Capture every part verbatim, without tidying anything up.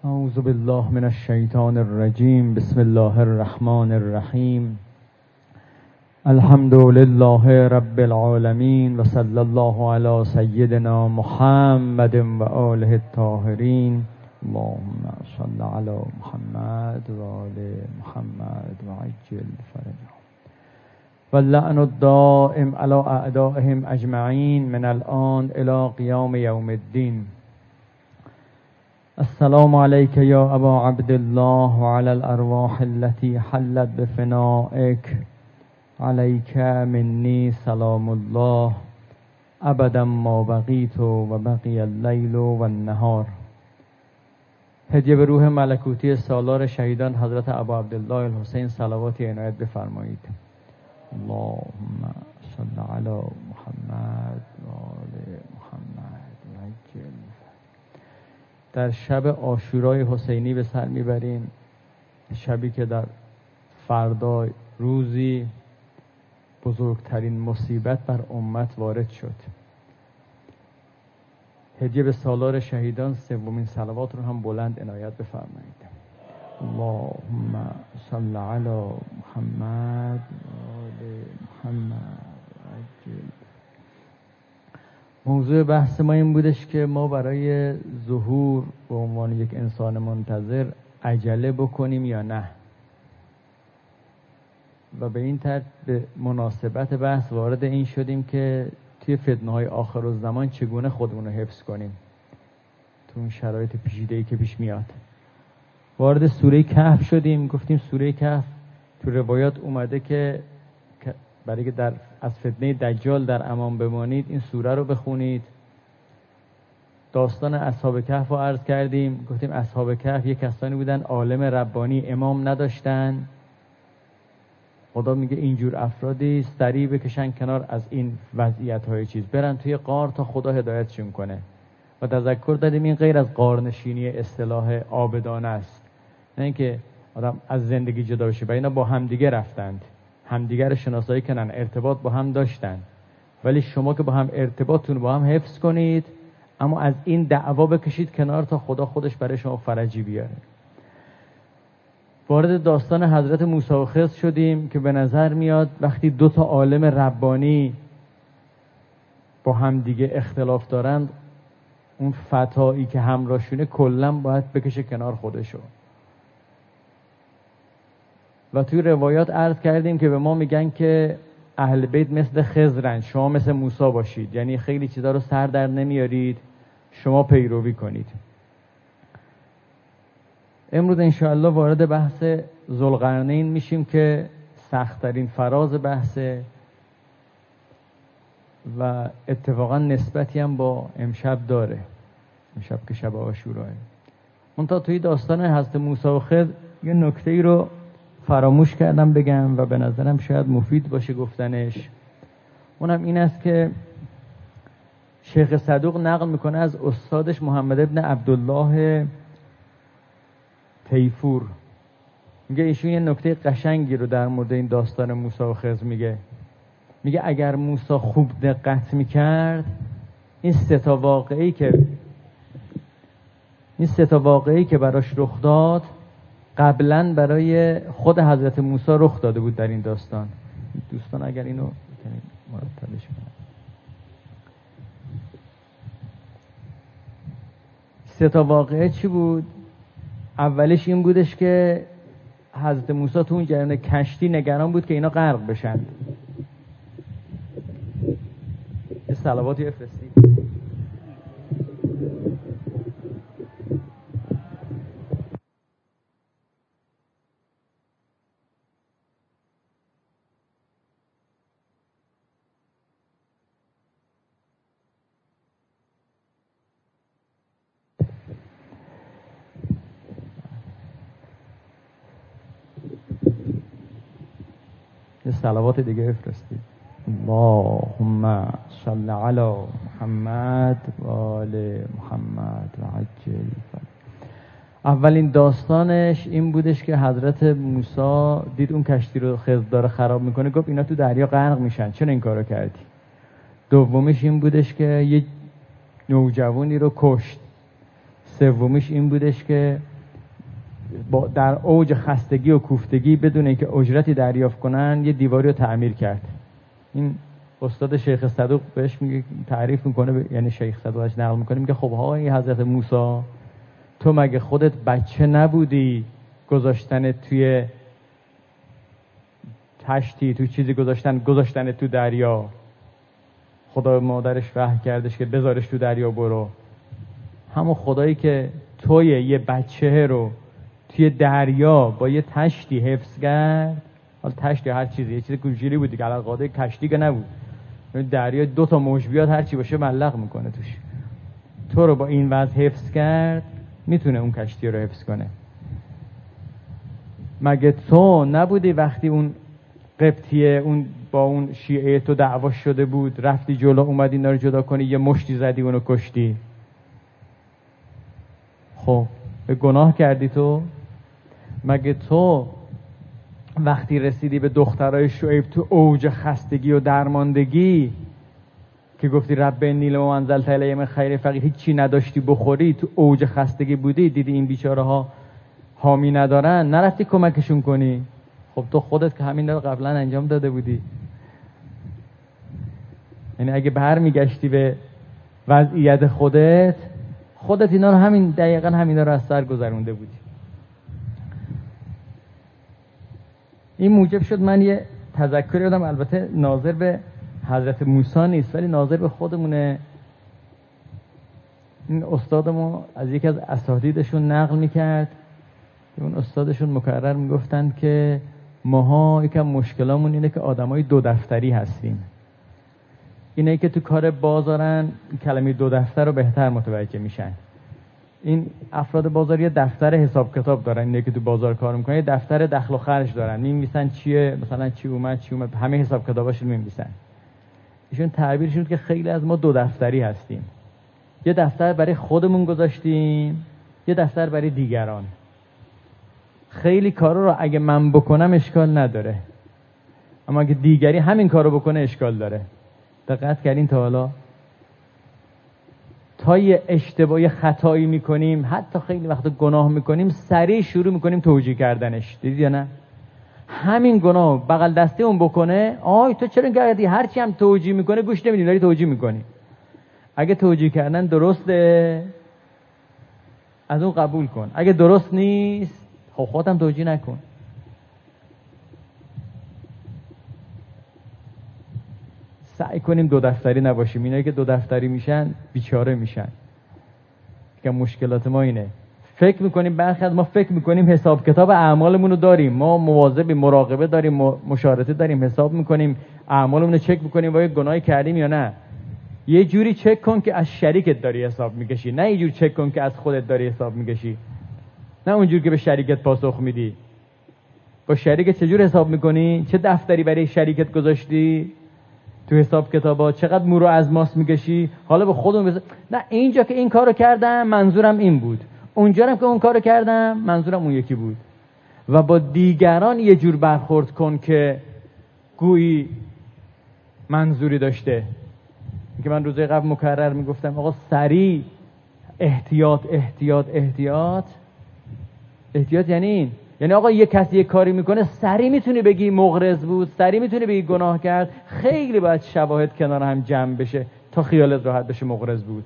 اعوذ بالله من الشیطان الرجیم. بسم الله الرحمن الرحیم. الحمد لله رب العالمین و صلی الله علی سیدنا محمد و آله الطاهرین. اللهم صل علی محمد و آل محمد و عجل فرجهم و اللعن الدائم علی اعدائهم اجمعین من الان الی قیام یوم الدین. السلام علیک یا ابا عبدالله و علی الارواح التي حلت بفنائک. علیک منی سلام الله ابدا ما بقیت و بقی اللیل و النهار. هدیه به روح ملکوتی سالار شهیدان حضرت ابا عبدالله الحسین صلواتی عنایت بفرمایید. اللهم صل علی محمد و آل محمد و عجل. در شب عاشورای حسینی به سر میبریم، شبی که در فردا روزی بزرگترین مصیبت بر امت وارد شد. هدیه به سالار شهیدان سومین صلوات رو هم بلند عنایت بفرمایید. اللهم صل علی محمد و آل محمد و عجل. موضوع بحث ما این بودش که ما برای ظهور به عنوان یک انسان منتظر عجله بکنیم یا نه، و به این ترتیب به مناسبت بحث وارد این شدیم که توی فتنه‌های آخر الزمان چگونه خودمون رو حفظ کنیم تو اون شرایط پیچیده‌ای که پیش میاد. وارد سوره کهف شدیم. گفتیم سوره کهف تو روایات اومده که برای که در از فتنه دجال در امان بمانید این سوره رو بخونید. داستان اصحاب کهف رو عرض کردیم. گفتیم اصحاب کهف یک کسانی بودن عالم ربانی، امام نداشتن. خدا میگه اینجور افرادی سریع بکشن کنار از این وضعیت‌های چیز، برن توی غار تا خدا هدایتشون کنه. و تذکر دادیم این غیر از غارنشینی اصطلاح عابدانه است، نه اینکه آدم از زندگی جدا بشه. و اینا با همدیگه رفتند، همدیگه رو شناسایی کنن، ارتباط با هم داشتن. ولی شما که با هم ارتباطتون با هم حفظ کنید، اما از این دعوا بکشید کنار تا خدا خودش برای شما فرجی بیاره. وارد داستان حضرت موسی و خضر شدیم که به نظر میاد وقتی دو تا عالم ربانی با هم دیگه اختلاف دارند، اون فتایی که همراهشونه کلا باید بکشه کنار خودشو. و توی روایات عرض کردیم که به ما میگن که اهل بیت مثل خضرن، شما مثل موسی باشید، یعنی خیلی چیزا رو سر در نمیارید، شما پیروی کنید. امروز انشاءالله وارد بحث ذوالقرنین میشیم که سخت‌ترین فراز بحثه و اتفاقا نسبتی هم با امشب داره، امشب که شب عاشوراه. منتها توی داستان حضرت موسی و خضر یه نکته‌ای رو فراموش کردم بگم و به نظرم شاید مفید باشه گفتنش. اونم این است که شیخ صدوق نقل میکنه از استادش محمد ابن عبدالله تیفور، میگه ایشون یه نکته قشنگی رو در مورد این داستان موسی و خضر میگه. میگه اگر موسی خوب دقت میکرد، این سه تا واقعی که این سه تا واقعی که براش رخ داد قبلا برای خود حضرت موسی رخ داده بود در این داستان. دوستان اگر اینو مرتبش کنن. سه تا واقعه چی بود؟ اولش این بودش که حضرت موسی تو اون جریان کشتی نگران بود که اینا غرق بشن. یه صلواتی بفرستید. یه صلوات دیگه بفرستید. اللهم صل علی محمد و آل محمد و عجل. اولین داستانش این بودش که حضرت موسی دید اون کشتی رو خضر داره خراب میکنه، گفت اینا تو دریا غرق میشن، چرا این کارو کردی؟ دومیش این بودش که یه نوجوانی رو کشت. سومیش این بودش که با در اوج خستگی و کوفتگی بدون اینکه اجرتی دریافت کنن یه دیواری رو تعمیر کرد. این استاد شیخ صدوق بهش میگه، تعریف میکنه، یعنی شیخ صدوقش نقل میکنه، میگه خب های حضرت موسی، تو مگه خودت بچه نبودی گذاشتن توی تشتی، تو چیزی گذاشتن گذاشتن تو دریا، خدا مادرش وحی کردش که بذارش تو دریا برو. همون خدایی که توی یه بچه رو توی دریا با یه تشتی حفظ کرد، حالا تشتی هر چیزی، یه چیز کوچیکی بود دیگه، علاقه کشتی که نبود، دریا دو تا موج بیاد هر چی باشه ملق میکنه توش، تو رو با این وضع حفظ کرد، میتونه اون کشتی رو حفظ کنه. مگه تو نبودی وقتی اون قبطیه اون با اون شیعه تو دعوا شده بود، رفتی جلو اومدی اینا رو جدا کنی، یه مشتی زدی اونو کشتی؟ خب به گناه کردی تو؟ مگه تو وقتی رسیدی به دخترای شعیب تو اوج خستگی و درماندگی که گفتی رب نیل و انزلت الیهم من خیر فقیر، هیچی نداشتی بخوری، تو اوج خستگی بودی، دیدی این بیچاره ها حامی ندارن، نرفتی کمکشون کنی؟ خب تو خودت که همین رو قبلا انجام داده بودی. یعنی اگه برمیگشتی به وضعیت خودت، خودت اینا رو همین دقیقاً همینا رو از سر گذرونده بودی. این موجب شد من یه تذکری دادم، البته ناظر به حضرت موسی نیست ولی ناظر به خودمونه. این استادمو از یکی از اساتیدشون نقل میکرد، اون استادشون مکرر میگفتن که ماها یکم مشکلامون اینه که آدمای دو دفتری هستیم. اینه که تو کار بازارن کلمه دو دفتر رو بهتر متوجه میشن. این افراد بازاری یه دفتر حساب کتاب دارن، اینه که تو بازار کار میکنن، یه دفتر دخل و خرج دارن، می‌نویسن چیه، مثلا چی اومد چی اومد، همه حساب کتاباشو می‌نویسن. ایشون تعبیرشون که خیلی از ما دو دفتری هستیم، یه دفتر برای خودمون گذاشتیم، یه دفتر برای دیگران. خیلی کارا رو اگه من بکنم اشکال نداره، اما اگه دیگری همین کارو بکنه اشکال داره. دقت کردین تا حالا تا یه اشتباهی خطایی میکنیم، حتی خیلی وقت گناه میکنیم، سریع شروع میکنیم توجیه کردنش، دیدی یا نه؟ همین گناه بغل دسته اون بکنه، آی تو چرا کردی، هرچی هم توجیه میکنه گوش نمیدی، داری توجیه میکنی. اگه توجیه کردن درسته از اون قبول کن، اگه درست نیست خب خودم توجیه نکن. سعی کنیم دو دفتری نباشیم. اینایی که دو دفتری میشن بیچاره میشن. که مشکلات ما اینه، فکر میکنیم برخی از ما فکر میکنیم حساب کتاب اعمالمون رو داریم، ما مواظبیم، مراقبه داریم، مشارطه داریم، حساب میکنیم اعمالمون رو چک میکنیم و گناهی کردیم یا نه. یه جوری چک کن که از شریکت داری حساب میکشی، نه یه جوری چک کن که از خودت داری حساب میکشی. نه اونجوری که به شریکت پاسخ میدی. با شریکت چجور حساب میکنی؟ چه دفتری برای شریکت گذاشتی تو حساب کتابا؟ چقدر مورو از ماس میکشی؟ حالا به خودمون بس... نه اینجا که این کارو کردم منظورم این بود، اونجا هم که اون کارو کردم منظورم اون یکی بود. و با دیگران یه جور برخورد کن که گویی منظوری داشته. که من روزهای قبل مکرر میگفتم آقا سریع احتیاط احتیاط احتیاط احتیاط یعنی این، یعنی آقا یه کسی یه کاری میکنه سریع میتونی بگی مغرض بود، سریع میتونی بگی گناه کرد. خیلی باید شواهد کنار هم جمع بشه تا خیالت راحت بشه مغرض بود.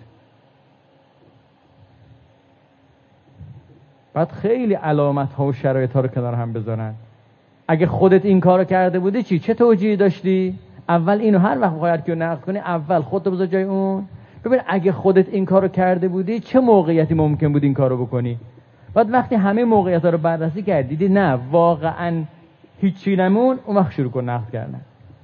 بعد خیلی علامت ها و شرایط ها رو کنار هم بذارن. اگه خودت این کارو کرده بودی چی؟ چه توجیهی داشتی؟ اول اینو هر وقت باید که نقد کنی اول خودت بذار جای اون. ببین اگه خودت این کارو کرده بودی چه موقعیتی ممکن بود این کارو بکنی؟ بعد وقتی همه موقعیت‌ها رو بررسی کردی دیدی نه واقعاً هیچی نمون، اون وقت شروع کن نقد کردن.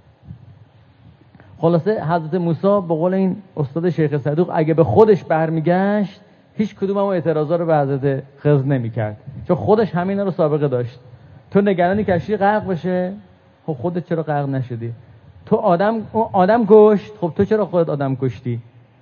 خلاصه حضرت موسی به قول این استاد شیخ صدوق اگه به خودش برمیگشت هیچ کدوم هم اعتراضا رو به حضرت خضر نمی‌کرد، چون خودش همینا رو سابقه داشت. تو نگرانی کشتی غرق بشه، خب خودت چرا غرق نشدی؟ تو آدم آدم کشت، خب تو چرا خودت آدم کشتی؟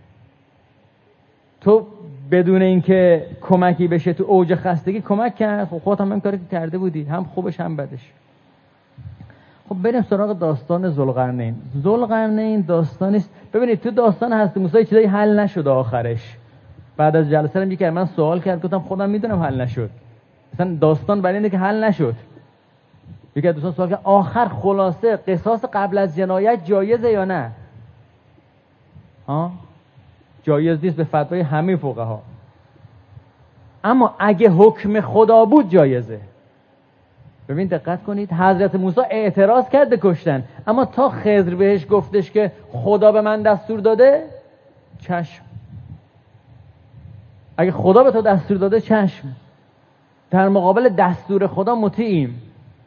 تو بدون اینکه کمکی بشه تو اوج خستگی کمک کرد، خب خودت هم این کاری که کرده بودی، هم خوبش هم بدش. خب بریم سراغ داستان ذوالقرنین. ذوالقرنین داستانی است، ببینید تو داستان حضرت موسی چیزایی حل نشد آخرش. بعد از جلسه هم یکی من سوال کرد، گفتم خودم میدونم حل نشد. مثلا داستان برای اینه که حل نشد. یکی از دوستان سوال کرد آخر خلاصه قصاص قبل از جنایت جایزه یا نه؟ ها؟ جایز نیست به فتوای همه فقها. اما اگه حکم خدا بود جایزه. ببین دقت کنید، حضرت موسی اعتراض کرد به کشتن، اما تا خضر بهش گفتش که خدا به من دستور داده، چشم. اگه خدا به تو دستور داده، چشم. در مقابل دستور خدا مطیعیم.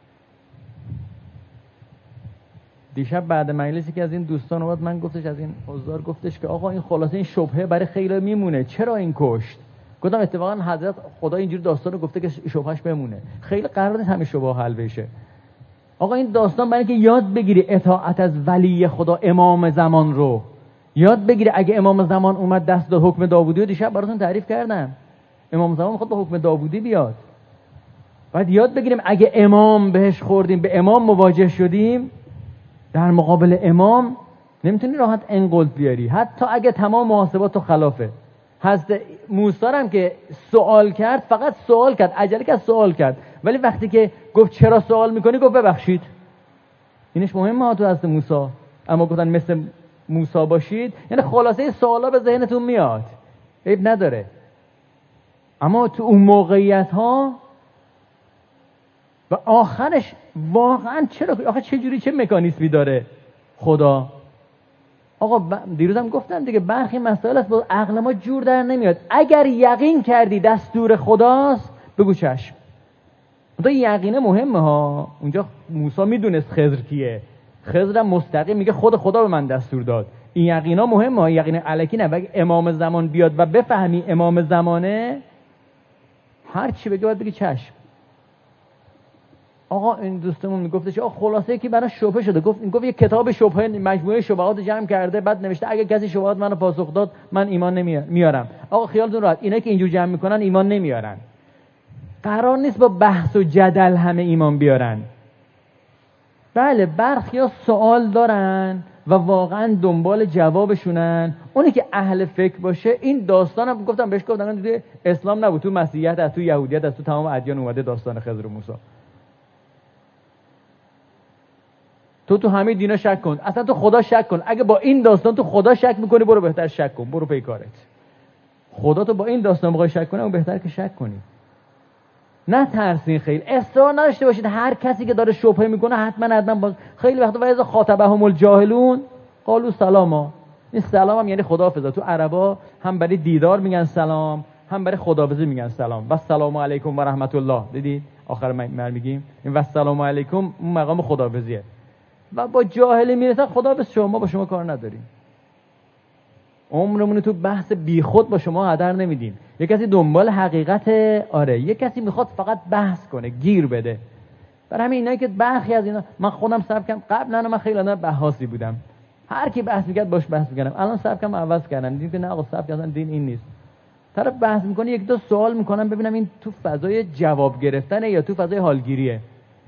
دیشب بعد مجلسی که از این دوستان اومد، من گفتش از این حضار گفتش که آقا این خلاصه این شبهه برای خیلی میمونه، چرا این کشت؟ گفتم اتفاقا حضرت خدا اینجوری داستان رو گفته که شبهش بمونه، خیلی قرار نیست همین شبهه حل بشه. آقا این داستان برای اینکه یاد بگیری اطاعت از ولی خدا امام زمان رو یاد بگیری. اگه امام زمان اومد دست داد حکم داوودی رو دیشب براتون تعریف کردم، امام زمان میخواد با حکم داوودی بیاد. باید یاد بگیریم اگه امام بهش خوردیم، به امام مواجه شدیم، در مقابل امام نمیتونی راحت انقلب بیاری، حتی اگه تمام محاسبات تو خلافه. حضرت موسی هم که سوال کرد، فقط سوال کرد، عجله کرد سوال کرد، ولی وقتی که گفت چرا سوال میکنی، گفت ببخشید. اینش مهمه ها تو حضرت موسی. اما گفتن مثل موسی باشید، یعنی خلاصه سوالا به ذهنتون میاد، عیب نداره. اما تو اون موقعیت ها و آخرش واقعا چرا آخه چه جوری چه مکانیزمی داره خدا؟ آقا ب... دیروزم گفتم دیگه، برخی مسائل است با عقل ما جور در نمیاد. اگر یقین کردی دستور خداست، بگو چشم. اون یقینه مهمه ها. اونجا موسی میدونست خضر کیه، خضر مستقیم میگه خود خدا به من دستور داد. این یقینا مهمه ها، یقین الکی نه. اگه امام زمان بیاد و بفهمی امام زمانه، هر چی بگه باید بگی چشم. آقا این دوستمون میگفتش آقا خلاصه که برای شبهه شده، گفت این گفت یک کتاب شبهه، مجموعه شبهات جمع کرده، بعد نوشته اگه کسی شبهات منو پاسخ داد من ایمان نمیارم. آقا خیالتون راحت، اینا که اینجور جمع میکنن ایمان نمیارن. قرار نیست با بحث و جدل همه ایمان بیارن. بله برخیا سوال دارن و واقعا دنبال جوابشونن. اونی که اهل فکر باشه، این داستانم گفتم بهش، گفتم تو اسلام نبود، تو مسیحیت از تو یهودیت از تو تمام ادیان اومده داستان خضر و موسی. تو تو همه دینا شک کن، اصلا تو خدا شک کن. اگه با این داستان تو خدا شک میکنی، برو بهتر شک کن، برو پی کارت. خدا تو با این داستان بخوای شک کنی، اون بهتر که شک کنی. نه ترسین، خیلی اصرار نداشته باشید هر کسی که داره شبهه میکنه حتما حتما باز. خیلی وقتا وایز خاطبهم الجاهلون قالوا سلاما. این سلام هم یعنی خداحافظ. تو عربا هم برای دیدار میگن سلام، هم برای خداحافظی میگن سلام. و سلام علیکم و رحمت الله. دیدید آخر ما میگیم این و سلام علیکم، اون مقام خداحافظیه. و با جاهلی میرسن خداحافظ شما، با شما کار نداریم. عمرمون تو بحث بیخود با شما هدر نمیدیم. یه کسی دنبال حقیقت، آره، یه کسی میخواد فقط بحث کنه، گیر بده. برای همین اینایی که برخی از اینا، من خودم سبکم قبلا من خیلی آدم بحثی بودم، هر کی بحث میکرد باش بحث میکردم. الان سبکم عوض کردم، دیدم که نه آقا سبک اصلا دین این نیست. طرف بحث میکنه، یک دو سوال میکنم ببینم این تو فضای جواب گرفتنه یا تو فضای حالگیریه.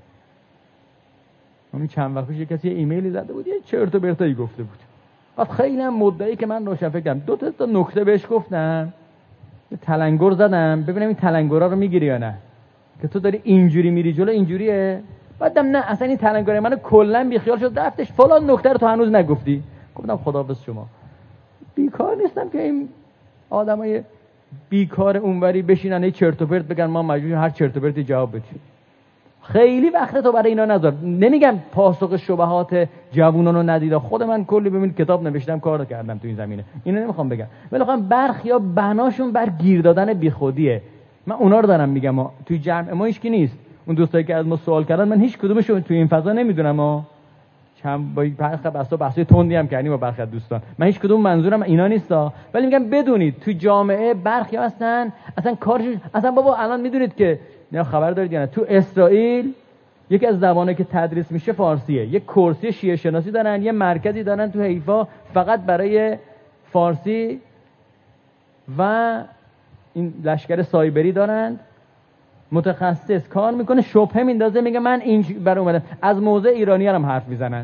همین چند وقت پیش یه کسی ایمیلی زده بود، یه چرت و پرتایی گفته بود. بعد خیلی هم مدعی که من روشن فکرم، دو تا تا نکته بهش گفتم، یه تلنگر زدم ببینم این تلنگرها رو میگیری یا نه، که تو داری اینجوری میری جلو اینجوریه. بعدم نه اصلا این تلنگر منو کلا بیخیال شد، رفتش فلان نکته رو تو هنوز نگفتی. گفتم خداحافظ شما. بیکار نیستم که این آدمای بیکار اونوری بشینن یه چرت و پرت بگن، ما مجبوریم هر چرت و پرتی جواب بدیم. خیلی وقت تو برای اینا نذار. نمیگم پاسخ شبهات جوونان رو ندیدم، خود من کلی ببین کتاب نوشتم، کار کردم تو این زمینه، اینو نمیخوام بگم. ولی میخوام برخیا بناشون بر گیر دادن بیخودیه. من اونا رو دارم میگم، ما توی جمع ما هیچ کی نیست. اون دوستایی که از ما سوال کردن من هیچ کدومشون توی این فضا نمیدونم. ما چند با برخی بحثا بحثای تندی هم کردیم با برخی دوستان، من هیچ کدوم منظورم اینا نیستا. ولی میگم بدونید تو جامعه برخیا هستن اصلا کارشون اصلا بابا الان میدونید که نه خبر دارید یا نه، تو اسرائیل یکی از زبانایی که تدریس میشه فارسیه. یک کورسی شیعه شناسی دارن، یه مرکزی دارن تو حیفا فقط برای فارسی و این لشکر سایبری دارن، متخصص کار میکنه، شبهه میندازه، میگه من این برای اومدم. از موضع ایرانی هم حرف میزنن.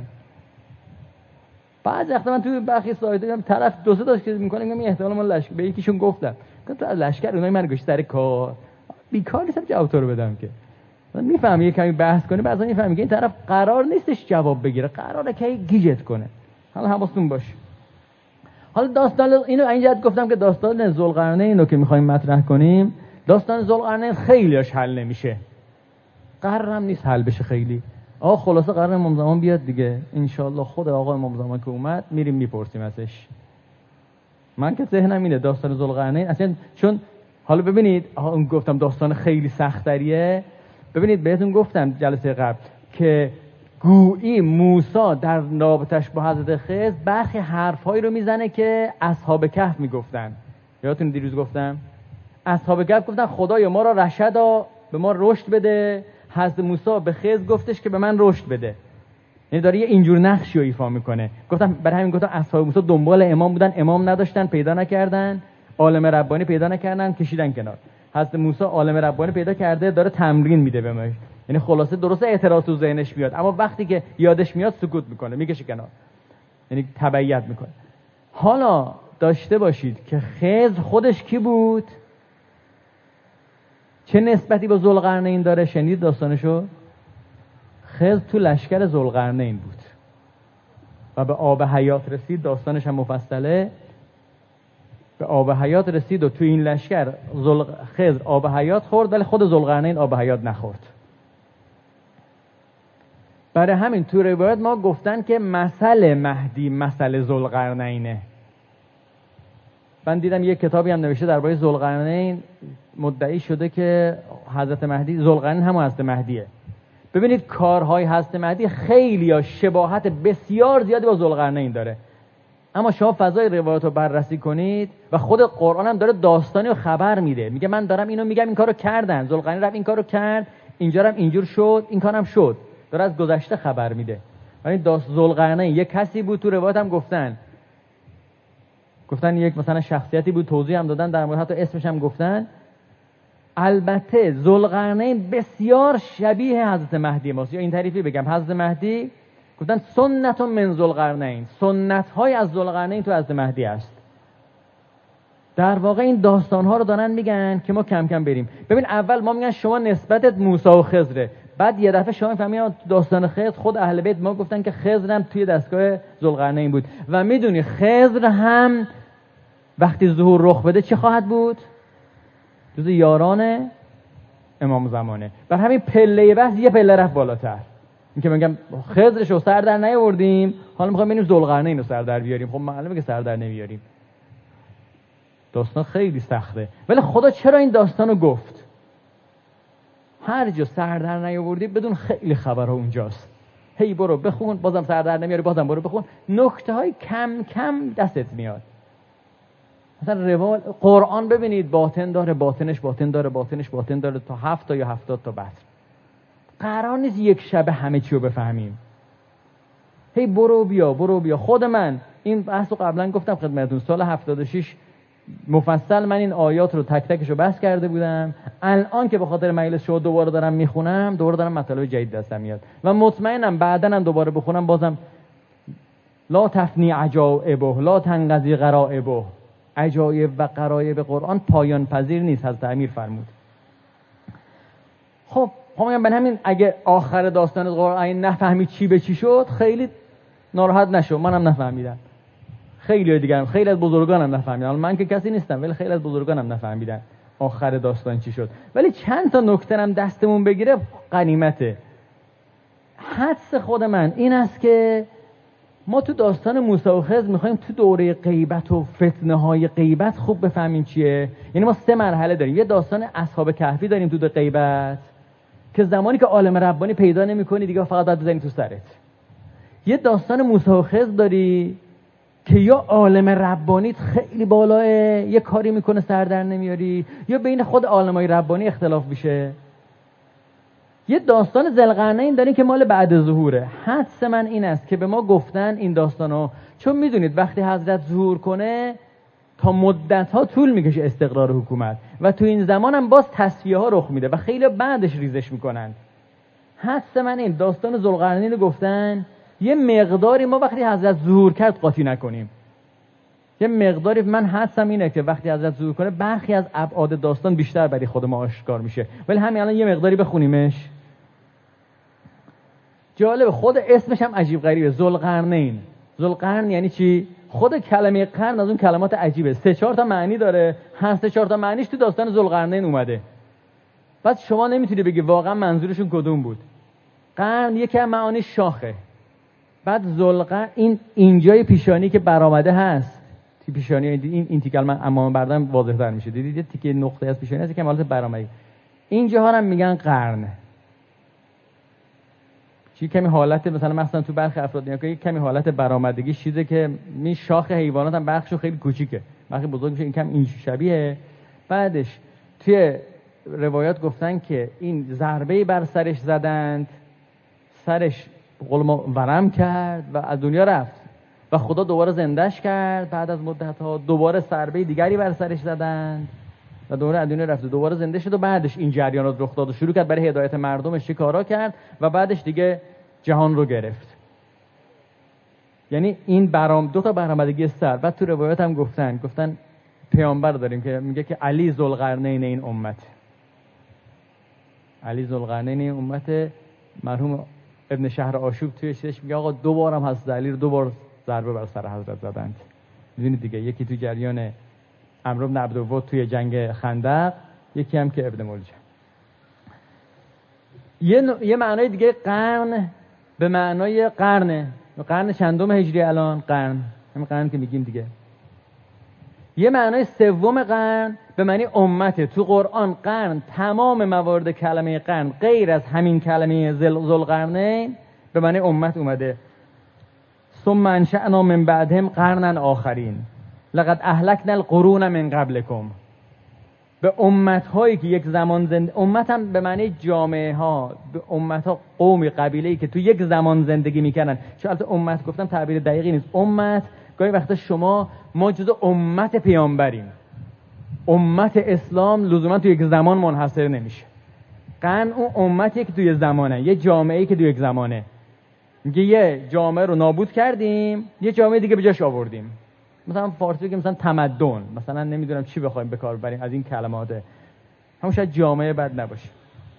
بعضی وقتا من تو برخی سایت دیدم طرف دو سه تا چیز میکنه، میگم این احتمال من لشکر به یکیشون گفتم که تو از لشکر اونای من گوش سر کار بیکار نیستم جواب تو رو بدم که. میفهمی یه کمی بحث کنی بعضا میفهمی که این طرف قرار نیستش جواب بگیره، قراره که گیجت کنه. حالا حواستون باشه. حالا داستان اینو اینجا گفتم که داستان ذوالقرنین رو که می‌خوایم مطرح کنیم، داستان ذوالقرنین خیلیش حل نمیشه. قرارم نیست حل بشه خیلی. آقا خلاصه قرار امام زمان بیاد دیگه. ان شاءالله خود آقا امام زمان که اومد میریم میپرسیم ازش. من که ذهنم اینه داستان ذوالقرنین اصلا، چون حالا ببینید اون گفتم داستان خیلی سخت‌تریه. ببینید بهتون گفتم جلسه قبل که گویی موسی در رابطش با حضرت خضر برخی حرفایی رو میزنه که اصحاب کهف میگفتن. یادتون دیروز گفتم اصحاب کهف گفتن خدایا ما را رشدا، به ما رشد بده. حضرت موسی به خضر گفتش که به من رشد بده. یعنی داره یه اینجور نقشی رو ایفا میکنه. گفتم برای همین گفتم اصحاب موسی دنبال امام بودن، امام نداشتن، پیدا نکردن، عالم ربانی پیدا نکردن، کشیدن کنار. حضرت موسی عالم ربانی پیدا کرده، داره تمرین میده به ما. یعنی خلاصه درست اعتراض تو ذهنش میاد، اما وقتی که یادش میاد سکوت میکنه، میکشه کنار، یعنی تبعیت میکنه. حالا داشته باشید که خضر خودش کی بود؟ چه نسبتی با ذوالقرنین داره؟ شنید داستانشو؟ خضر تو لشکر ذوالقرنین بود و به آب حیات رسید. داستانش هم مفصله. به آب حیات رسید و تو این لشکر خضر آب حیات خورد، ولی خود ذوالقرنین آب حیات نخورد. برای همین تو روایت ما گفتن که مثل مهدی مثل ذوالقرنینه. من دیدم یک کتابی هم نوشته درباره ذوالقرنین، مدعی شده که حضرت مهدی ذوالقرنین هم حضرت مهدیه. ببینید کارهای حضرت مهدی خیلی یا شباهت بسیار زیادی با ذوالقرنین داره، اما شما فضای روایت رو بررسی کنید و خود قرآن هم داره داستانی و خبر میده، میگه من دارم اینو میگم این کارو کردن، ذوالقرنین رفت این کارو کرد، اینجا هم اینجور شد، این کارم شد، داره از گذشته خبر میده. ولی داست ذوالقرنین یک کسی بود، تو روایت هم گفتن گفتن یک مثلا شخصیتی بود، توضیح هم دادن در مورد، حتی اسمش هم گفتن. البته ذوالقرنین بسیار شبیه حضرت مهدی ماست. یا این تعریفی بگم، حضرت مهدی گفتن سنت من ذوالقرنین، سنت های از ذوالقرنین تو حضرت مهدی است. در واقع این داستان ها رو دارن میگن که ما کم کم بریم. ببین اول ما میگن شما نسبتت موسی و خضره، بعد یه دفعه شما میفهمید داستان خضر خود اهل بیت ما گفتن که خضر هم توی دستگاه ذوالقرنین بود. و میدونی خضر هم وقتی ظهور رخ بده چه خواهد بود؟ جز یاران امام زمانه. بر همین پله بحث یه پله رفت بالاتر، این که میگم خضرش رو سر در نیاوردیم، حالا میخوایم ببینیم ذوالقرنین رو سر در بیاریم. خب معلومه که سر در نمیاریم. داستان خیلی سخته، ولی خدا چرا این داستانو گفت؟ هر جا سر در نیاوردی بدون خیلی خبرها اونجاست. هی برو بخون، بازم سر در نمیاری، بازم برو بخون، نکته های کم کم دستت میاد. مثلا روال قرآن ببینید باطن داره، باطنش باطن داره، باطنش باطن داره، تا هفت تا یا هفتاد تا بحث. قرار نیست یک شبه همه چی رو بفهمیم. هی برو بیا برو بیا. خود من این بحث رو قبلا گفتم خدمتتون، سال هفتاد و شش مفصل من این آیات رو تک تکش رو بحث کرده بودم. الان که به خاطر مجلس شو دوباره دارم میخونم، دوباره دارم مطالب جدید دستم میاد و مطمئنم بعداً هم دوباره بخونم بازم لا تفنی عجائبه لا تنقضی غرائبه. عجایب و غرایب قرآن پایان پذیر نیست، حضرت امیر فرمود. خب میگم من همین اگه آخر داستان قرآن نفهمی چی به چی شد خیلی ناراحت نشو، منم نفهمیدم، خیلی دیگه هم خیلی از بزرگانم نفهمیدن. من که کسی نیستم ولی خیلی از بزرگانم نفهمیدن آخر داستان چی شد. ولی چند تا نکته هم دستمون بگیره غنیمته. حدس خود من این است که ما تو داستان موسی و خضر میخوایم تو دوره غیبت و فتنه های غیبت خوب بفهمیم چیه. یعنی ما سه مرحله داریم. یه داستان اصحاب کهفی داریم تو دو غیبت که زمانی که عالم ربانی پیدا نمی‌کنی دیگه فقط باید بزنی تو سرت. یه داستان موسی و خضر داری که یا عالم ربانیت خیلی بالاه، یه کاری میکنه سر در نمیاری، یا بین خود عالمای ربانی اختلاف میشه. یه داستان ذوالقرنین داریم که مال بعد ظهوره. حدس من این است که به ما گفتن این داستانو چون میدونید وقتی حضرت ظهور کنه تا مدت ها طول میکشه استقرار حکومت و تو این زمان هم باز تصفیه ها رخ میده و خیلی بعدش ریزش میکنن. حدس من این داستان ذوالقرنین رو گفتن یه مقداری ما وقتی حضرت ظهور کرد قاطی نکنیم. یه مقداری من حدسم اینه که وقتی حضرت ظهور کنه برخی از ابعاد داستان بیشتر برای خود ما آشکار میشه، ولی همین الان یه مقداری بخونیمش. جالب، خود اسمش هم عجیب غریبه، ذوالقرنین. ذوالقرن یعنی چی؟ خود کلمه قرن از اون کلمات عجیبه، سه چهار تا معنی داره، هر سه چهار تا معنیش تو داستان ذوالقرنین اومده. بعد شما نمیتونی بگی واقعا منظورشون کدوم بود. قرن یکی از معانیش شاخه. بعد ذوالقرن این اینجای پیشانی که برآمده هست، تی پیشانی این این تیکل من امام بردم واضح‌تر میشه. دیدید یه تیکه نقطه از پیشانی هست که حالت برآمدگی. اینجاها هم میگن قرن. چی کمی حالت مثلا مثلا تو برخی افراد میگن که کمی حالت برآمدگی چیزه که می شاخ حیوانات هم بخشو خیلی کوچیکه، وقتی بزرگ میشه این کم این شبیه. بعدش توی روایات گفتن که این ضربه‌ای بر سرش زدند، سرش قول ما ورم کرد و از دنیا رفت و خدا دوباره زندهش کرد. بعد از مدت‌ها دوباره ضربه دیگری بر سرش زدند و دوباره از دنیا رفت و دوباره زنده شد و بعدش این جریانات رخ داد و شروع کرد برای هدایت مردمش کارا کرد و بعدش دیگه جهان رو گرفت. یعنی این برام دو تا برآمدگی سر. بعد تو روایات هم گفتن گفتن پیامبر داریم که میگه که علی ذوالقرنین این امت، علی ذوالقرنین این امت. مرحوم ابن شهر آشوب توی شش میگه آقا دو بارم حضرت علی رو دو بار ضربه بر سر حضرت زدند. میدونید دیگه، یکی تو جریان عمرو بن عبدالود توی جنگ خندق، یکی هم که ابن ملجم. یه ن... یه معنای دیگه قرن به معنای قرنه. قرن چندم هجری الان؟ قرن همین قرن که میگیم دیگه. یه معنای سوم قرن به معنی امته. تو قرآن قرن تمام موارد کلمه قرن غیر از همین کلمه ذوالقرنین به معنی امت اومده. ثم انشأنا من بعدهم قرنا آخرین لقد اهلکنا القرون من قبلکم. به امت هایی که یک زمان زنده، امت هم به معنی جامعه ها، به امت ها قومی قبیله‌ای که تو یک زمان زندگی میکنن. شاید امت گفتم تعبیر دقیقی نیست. امت گاهی وقتا شما ما جزء امت پیامبریم. امت اسلام لزوما تو یک زمان منحصر نمیشه. قرن اون امتیه که توی زمانه، یه جامعه‌ای که تو یک زمانه. میگه یه جامعه رو نابود کردیم، یه جامعه دیگه به جاش آوردیم. مثلا فارسی که مثلا تمدن، مثلا نمیدونم چی بخوایم به کار ببریم از این کلمات، همون شاید جامعه بد نباشه.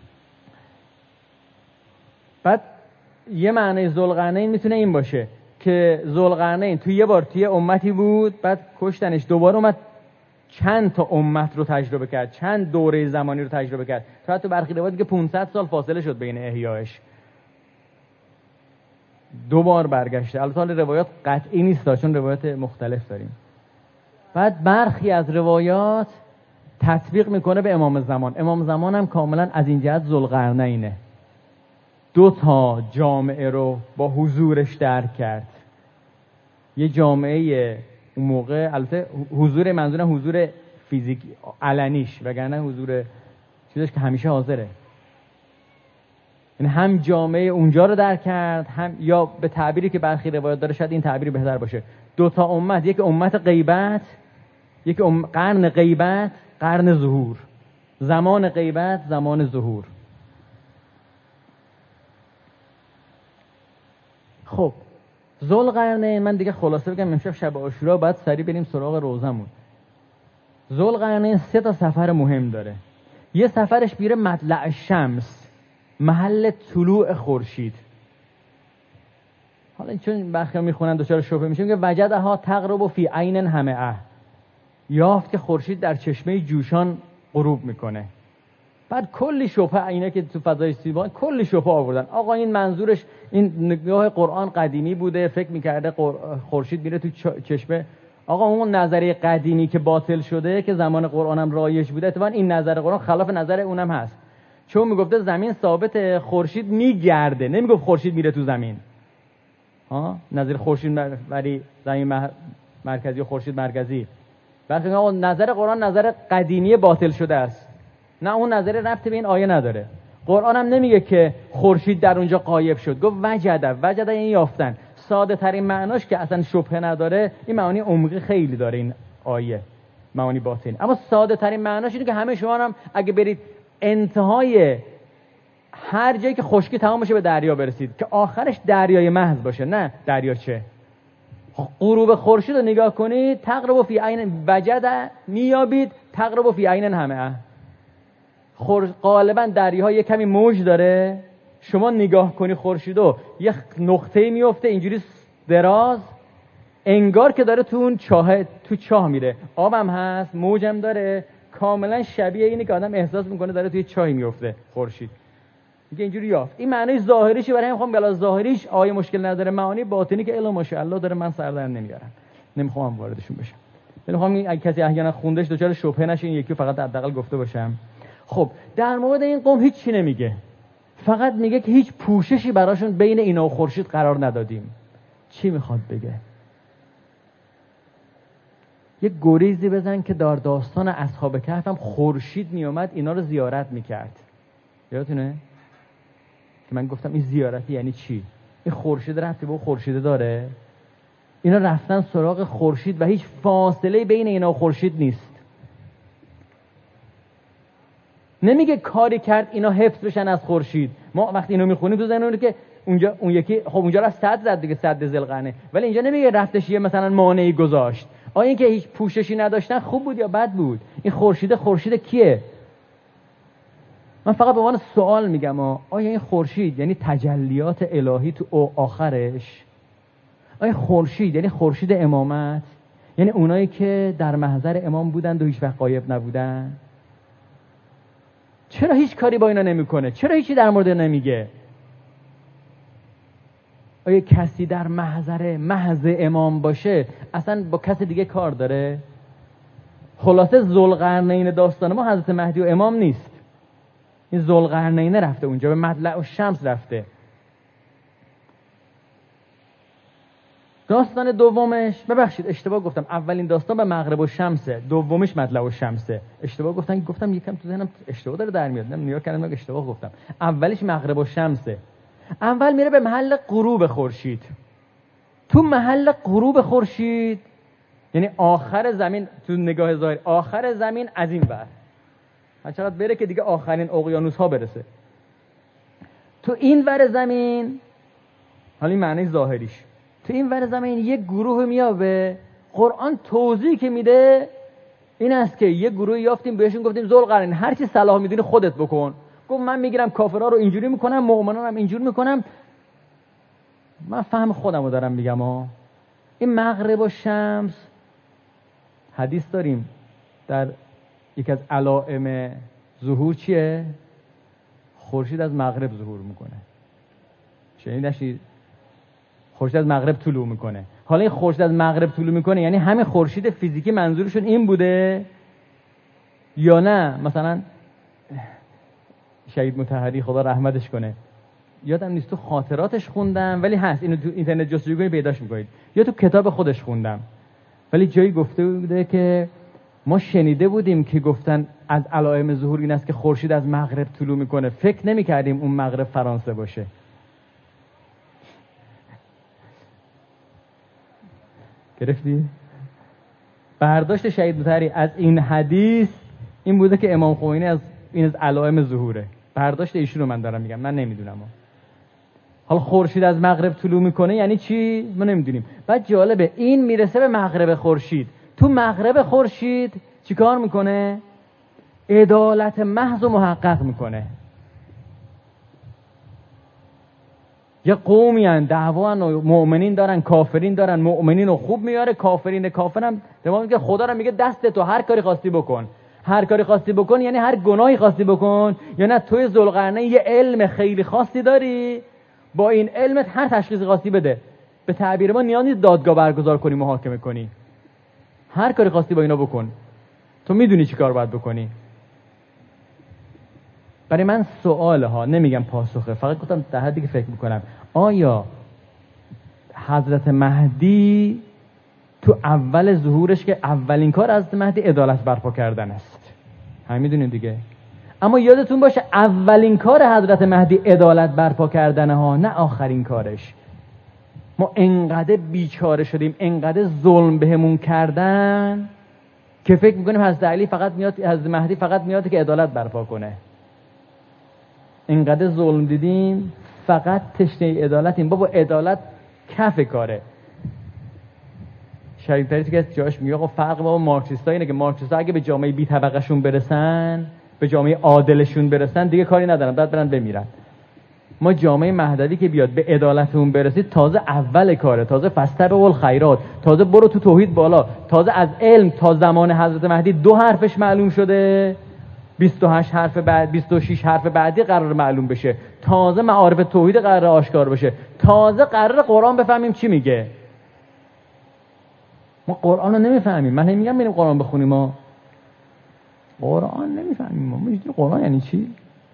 بعد یه معنی ذوالقرنین میتونه این باشه که ذوالقرنین توی یه بار توی امتی بود، بعد کشتنش، دوباره اومد چند تا امت رو تجربه کرد، چند دوره زمانی رو تجربه کرد. تا حتی برخی روایات دیگه پانصد سال فاصله شد بین احیایش. دو بار برگشته. البته روایات قطعی نیست چون روایات مختلف داریم. بعد برخی از روایات تطبیق میکنه به امام زمان. امام زمان هم کاملا از این جهت ذوالقرنینه. دو تا جامعه رو با حضورش درک کرد. یه جامعه اون موقع، البته حضور منظورم حضور فیزیکی علنیش، وگرنه حضور چیزش که همیشه حاضره. یعنی هم جامعه اونجا رو درک کرد، هم یا به تعبیری که برخی روایات داره شاید این تعبیر بهتر باشه، دو تا امت، یک امت غیبت، یک ام... قرن غیبت، قرن ظهور، زمان غیبت، زمان ظهور. خب ذوالقرنین، من دیگه خلاصه بگم امشب شب عاشورا بعد سریع بریم سراغ روزمون. ذوالقرنین سه تا سفر مهم داره. یه سفرش میره مطلع شمس، محل طلوع خورشید. حالا چون برخی میخونن دچار شبهه میشه، میگه وجدها تغرب فی عین همعه، یافت که خورشید در چشمه جوشان غروب میکنه. بعد کلی شبهه، اینا که تو فضای سیبان کلی شبهه آوردن. آقا این منظورش این نگاه قرآن قدیمی بوده، فکر میکرده خورشید میره تو چشمه. آقا اون نظریه قدیمی که باطل شده که زمان قرآن هم رایج بوده، اتفاقا این نظر قرآن خلاف نظر اونم هست. چون میگفته زمین ثابت، خورشید میگرده، نمیگفت خورشید میره تو زمین. ها نظر خورشید ولی زمین مرکزی و خورشید مرکزی. بلکه آقا نظر قرآن نظر قدیمی باطل شده است. نه اون نظر ربطی به این آیه نداره. قرآن هم نمیگه که خورشید در اونجا غایب شد، گفت وجده. وجده این یافتن. ساده ترین معناش که اصلا شبهه نداره، این معانی عمقی خیلی داره این آیه، معانی باطن. اما ساده ترین معناش اینه که همه شما هم اگه برید انتهای هر جایی که خشکی تمام بشه به دریا برسید، که آخرش دریای محض باشه، نه دریاچه. غروب خورشید رو نگاه کنید، تقرب فی عین وجد میابید، تقرب فی عین همه. خور... غالبا دریاها یه کمی موج داره، شما نگاه کنی خورشیدو یه نقطه‌ای میفته اینجوری دراز، انگار که داره تو اون چاه تو چاه میره، آبم هست، موجم داره، کاملا شبیه اینه که آدم احساس میکنه داره توی چاهی میفته خورشید. میگه اینجوری یافت. این معنی ظاهریشه، برای میخوام بلا ظاهریش آیه مشکل نداره، معانی باطنی که الا ماشاءالله داره من سر در نمیارم، نمیخوام واردشون بشم. میخوام این اگه کسی احیانا خوندش دچار شبهه نشه، این یکی فقط حداقل گفته باشم. خب در مورد این قوم هیچ چی نمیگه، فقط میگه که هیچ پوششی براشون بین اینا و خورشید قرار ندادیم. چی میخواد بگه؟ یه گریزی بزن که در داستان اصحاب کهف هم خورشید میومد اینا رو زیارت میکرد. یادتونه که من گفتم این زیارتی یعنی چی؟ این خورشید رفتی به خورشید داره؟ اینا رفتن سراغ خورشید و هیچ فاصله بین اینا و خورشید نیست. نمیگه کاری کرد اینا حفظ بشن از خورشید. ما وقتی اینو میخونیم تو ذهنمونه که اونجا اون یکی خب اونجا رفت صد زد دیگه، صد ذوالقرنه، ولی اینجا نمیگه رفتش یه مثلا مانعی گذاشت. آیا این که هیچ پوششی نداشتن خوب بود یا بد بود؟ این خورشید خورشید کیه؟ من فقط به عنوان سوال میگم، آیا این خورشید یعنی تجلیات الهی تو آخرش؟ آیا خورشید یعنی خورشید امامت؟ یعنی اونایی که در محضر امام بودند و هیچ وقت غایب نبودن؟ چرا هیچ کاری با اینا نمیکنه؟ چرا هیچی در مورد نمیگه؟ آیا کسی در محضر محض امام باشه اصلا با کسی دیگه کار داره؟ خلاصه ذوالقرنین داستان ما حضرت مهدی و امام نیست. این ذوالقرنین رفته اونجا، به مطلع الشمس رفته. داستان دومش، ببخشید اشتباه گفتم، اولین داستان به مغرب الشمسه، دومیش مطلع الشمسه. اشتباه گفتم گفتم یکم تو ذهنم اشتباه داره در میاد، نمیدونم کردم اشتباه گفتم. اولیش مغرب الشمسه. اول میره به محل غروب خورشید. تو محل غروب خورشید یعنی آخر زمین، تو نگاه ظاهر آخر زمین از این ور، هر چقدر بره که دیگه آخرین اقیانوس ها برسه. تو این ور زمین، حالا این معنی ظاهریش، تو این ور زمین یک گروه میابه. قرآن توضیح که میده این است که یک گروه یافتیم بهشون گفتیم ذوالقرنین هر چی صلاح میدونی خودت بکن. گفت من میگیرم کافرها رو اینجوری میکنم، مؤمنان هم اینجوری میکنم. من فهم خودم رو دارم میگم ها. این مغرب و شمس حدیث داریم در یک از علائم ظهور چیه؟ خورشید از مغرب ظهور میکنه. شنیدید؟ خورشید از مغرب طلوع میکنه. حالا این خورشید از مغرب طلوع میکنه یعنی همین خورشید فیزیکی منظورشون این بوده یا نه؟ مثلا شهید مطهری خدا رحمتش کنه، یادم نیست تو خاطراتش خوندم ولی هست، اینو تو اینترنت جستجو کنید پیداش میکنید، یا تو کتاب خودش خوندم ولی جایی گفته بوده که ما شنیده بودیم که گفتن از علائم ظهور این است که خورشید از مغرب طلوع میکنه، فکر نمیکردیم اون مغرب فرانسه باشه. گرفتی؟ برداشت شهید مطهری از این حدیث این بوده که امام خمینی از این از علائم ظهوره. برداشت ایشون رو من دارم میگم، من نمیدونم. حالا خورشید از مغرب طلوع میکنه یعنی چی؟ ما نمیدونیم. بعد جالبه این میرسه به مغرب خورشید. تو مغرب خورشید چیکار میکنه؟ عدالت محض و محقق میکنه. یه قومی هن دعوا هن و مؤمنین دارن، کافرین دارن، مؤمنین رو خوب میاره، کافرین کافرم تمام میگه خدا رو میگه دست تو هر کاری خواستی بکن. هر کاری خواستی بکن یعنی هر گناهی خواستی بکن، یا نه توی ذوالقرنین یه علم خیلی خاصی داری، با این علمت هر تشخیص خواستی بده. به تعبیر ما نیاز نیست دادگاه برگزار کنی محاکمه کنی، هر کاری خواستی با اینا بکن، تو میدونی چی کار باید بکنی. برای من سواله ها، نمیگم پاسخه، فقط گفتم در حدی که فکر میکنم آیا حضرت مهدی تو اول ظهورش که اولین کار حضرت مهدی عدالت برپا کردن است، همین میدونین دیگه. اما یادتون باشه اولین کار حضرت مهدی عدالت برپا کردنه ها، نه آخرین کارش. ما انقدر بیچاره شدیم، انقدر ظلم بهمون کردن که فکر میکنیم حضرت علی فقط میاد، حضرت مهدی فقط میاد که عدالت برپا کنه. انقدر ظلم دیدیم، فقط تشنه عدالتیم. بابا عدالت کف کاره. شریف پریسی که جاش میگه آقا فرق با مارکسیستا اینه که مارکسیستا اگه به جامعه بی طبقه شون برسن، به جامعه عادلشون برسن، دیگه کاری ندارن، بعد برن بمیرن. ما جامعه مهدوی که بیاد به عدالتمون برسید، تازه اول کاره، تازه فاستبقوا الخیرات، تازه برو تو توحید بالا، تازه از علم تا زمان حضرت مهدی دو حرفش معلوم شده، بیست و هشت حرف بعد، بیست و شش حرف بعدی قرار معلوم بشه، تازه معارف توحید قرار آشکار بشه، تازه قرار قرآن بفهمیم چی میگه. ما قرآن رو نمیفهمیم. من نمیگم بریم قرآن بخونیم، ما قرآن نمیفهمیم. ما میگیم قرآن یعنی چی؟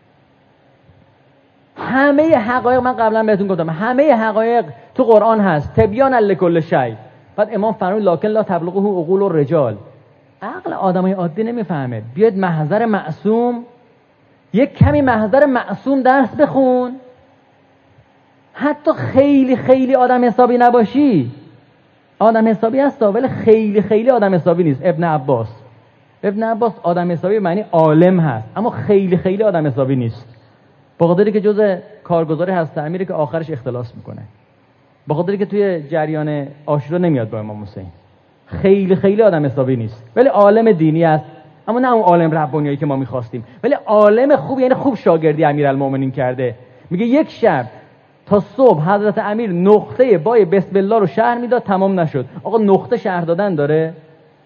همه حقایق، من قبلا بهتون گفتم همه حقایق تو قرآن هست، تبیان لکل شیء. بعد امام فرمود لکن لا تبلغه عقول الرجال. عقل آدمای عادی نمیفهمه. بیاد محضر معصوم، یک کمی محضر معصوم درس بخون، حتی خیلی خیلی آدم حسابی نباشی. آدم حسابی هست ولی خیلی خیلی آدم حسابی نیست. ابن عباس ابن عباس آدم حسابی معنی عالم هست، اما خیلی خیلی آدم حسابی نیست. بخاطری که جزء کارگزاری هست امیری که آخرش اختلاس میکنه، بخاطری که توی جریان عاشورا نمیاد با امام حسین. خیلی خیلی آدم حسابی نیست ولی عالم دینی است، اما نه اون عالم ربانیایی که ما میخواستیم. ولی عالم خوب یعنی خوب شاگردی امیرالمومنین کرده. میگه یک شب تا صبح حضرت امیر نقطه بای بسم الله رو شرح میداد، تمام نشد. آقا نقطه شرح دادن داره؟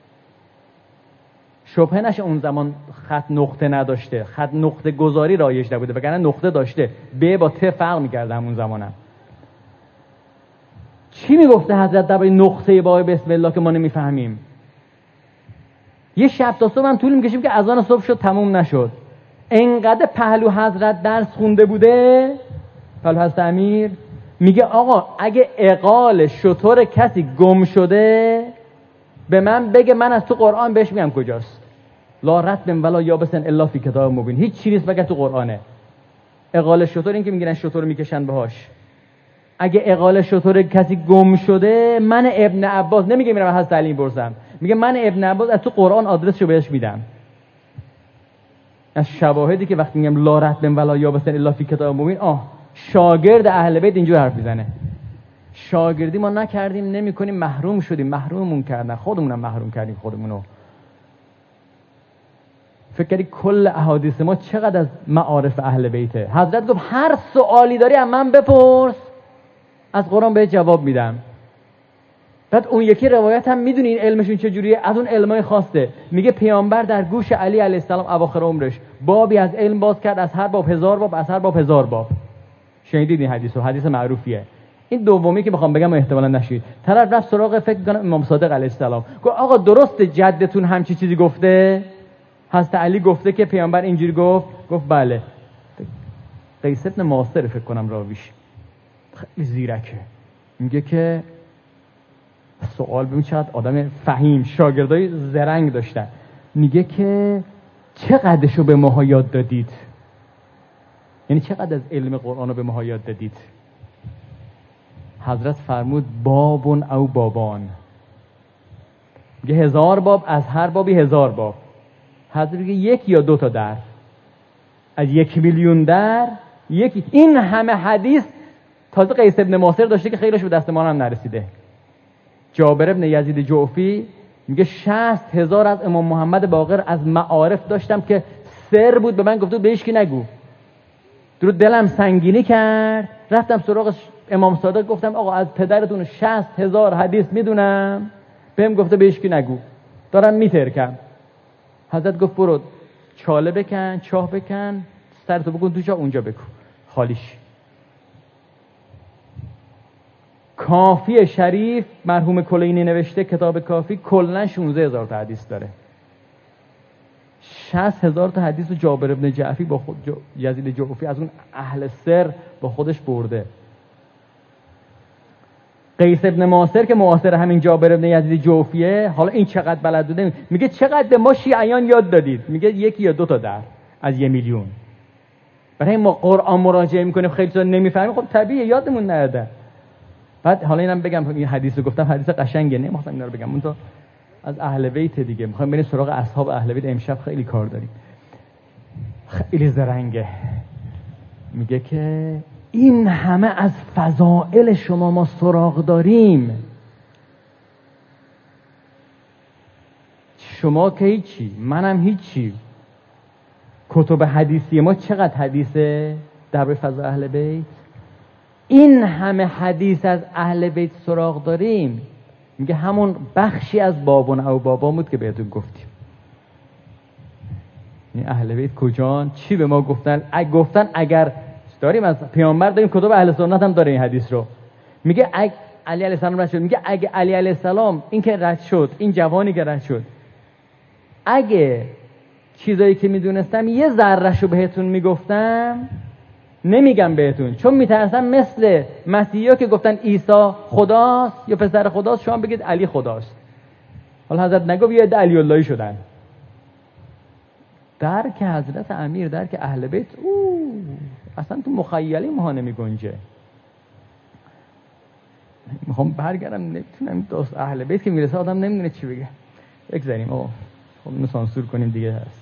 شبهه نشه اون زمان خط نقطه نداشته، خط نقطه گذاری رایج نبوده، وگرنه نقطه داشته. ب با ت فرق میکرده همون زمانم. چی میگفته حضرت درباره نقطه بای بسم الله که ما نمیفهمیم؟ یه شب تا صبح هم طول میکشیم که اذان صبح شد تموم نشد. انقدر پهلو حضرت درس خونده بوده، پهلو حضرت امیر میگه آقا اگه عقال شتر کسی گم شده به من بگه، من از تو قرآن بهش میگم کجاست. لا رطب ولا یابسن الا فی کتاب مبین. هیچ چیزی نیست مگر تو قرآنه. عقال شتر این که میگیرن شتر رو میکشن باهاش. اگه عقال شتر کسی گم شده، من ابن عباس، نمیگه میرم از حضرت علی میپرسم، میگه من ابن عباس از تو قرآن آدرسشو بهش میدم. از شواهدی که وقتی میگم لا رطب ولا یابسن الا فی کتاب مبین، آه شاگرد اهل بیت اینجور حرف میزنه. شاگردی ما نکردیم، نمیکنیم، محروم شدیم، محروممون کردن، خودمونم محروم کردیم خودمونو. فکر کردی کل احادیث ما چقدر از معارف اهل بیته؟ حضرت گفت هر سوالی داری از من بپرس، از قرآن بهت جواب میدم. بعد اون یکی روایت هم میدونی این علمشون چجوریه؟ از اون علمای خاصه. میگه پیامبر در گوش علی علیه السلام اواخر عمرش بابی از علم باز کرد، از هر باب هزار باب، از هر باب هزار باب. شنیدید این حدیثو؟ حدیث معروفیه. این دومی که بخوام بگم احتمالاً نشید. طرف رفت سراغ فکر کنم امام صادق علیه السلام، گفت آقا درست جدتون همچی چیزی گفته؟ حضرت علی گفته که پیامبر اینجوری گفت؟ گفت بله. قیس ابن ماسر فکر کنم راویش، خیلی زیرکه. میگه که سوال ببین چقدر آدم فهیم، شاگردای زرنگ داشتن. میگه که چقدرشو به ما یاد دادید؟ یعنی چقدر از علم قرآن رو به ما یاد دادید؟ حضرت فرمود بابون او بابان. میگه هزار باب، از هر بابی هزار باب. حضرت میگه یک یا دو تا در از یک میلیون در یکی. این همه حدیث تازه قیس ابن ماسر داشته که خیلیش به دست ما هم نرسیده. جابر ابن یزید جعفی میگه شصت هزار از امام محمد باقر از معارف داشتم که سر بود، به من گفت به هیچ کی نگو. درو دلم سنگینی کرد، رفتم سراغ امام صادق گفتم آقا از پدرتون شصت هزار حدیث میدونم، بهم گفته به هیچ کی نگو، دارم میترکم. حضرت گفت برو چاله بکن، چاه بکن، سرتو بکن تو چاه، اونجا بکن خالیش. کافی شریف مرحوم کلینی نوشته، کتاب کافی کلا شانزده هزار تا حدیث داره. شصت هزار تا حدیث رو جابر ابن جعفی با خود جو... یزید جعفی از اون اهل سر با خودش برده. قیس ابن ماسر که معاصر همین جابر ابن یزید جعفیه، حالا این چقدر بلد بوده؟ میگه چقدر به ما شیعیان یاد دادید؟ میگه یکی یا دو تا در از یه میلیون. برای ما قرآن مراجعه میکنیم خیلی چیزا نمیفهمیم، خب طبیعیه یادمون نرده. بعد حالا اینم بگم، این حدیثو گفتم حدیث قشنگه، نمیخواستم اینا رو بگم، اون تو از اهل بیت دیگه میخوایم بریم سراغ اصحاب اهل بیت. امشب خیلی کار داریم. خیلی زرنگه. میگه که این همه از فضائل شما ما سراغ داریم، شما که هیچی، منم هیچی. کتب حدیثی ما چقدر حدیثه درباره فضل اهل بیت؟ این همه حدیث از اهل بیت سراغ داریم. میگه همون بخشی از بابون او بابا بود که بهتون گفتیم. این اهل بیت کجان؟ چی به ما گفتن؟ اگه گفتن اگر داریم از پیامبر داریم، کتب اهل سنت هم داره این حدیث رو. میگه اگه علی علیه السلام رد شد، میگه اگه علی علیه السلام این که رد شد، این جوانی که رد شد، اگه چیزایی که میدونستم یه ذره‌شو بهتون میگفتم نمیگم بهتون، چون میترسم مثل مسیحا که گفتن عیسی خداست یا پسر خداست، شما بگید علی خداست. حالا حضرت نگو یه عده علی اللهی شدن. درک حضرت امیر، درک اهل بیت او اصلا تو مخیلی ما نمیگنجه. میخوام برگردم، نمیتونم دوست اهل بیت که میرسه آدم نمیدونه چی بگه. بگذاریم آقا، خب اینو سانسور کنیم دیگه. هست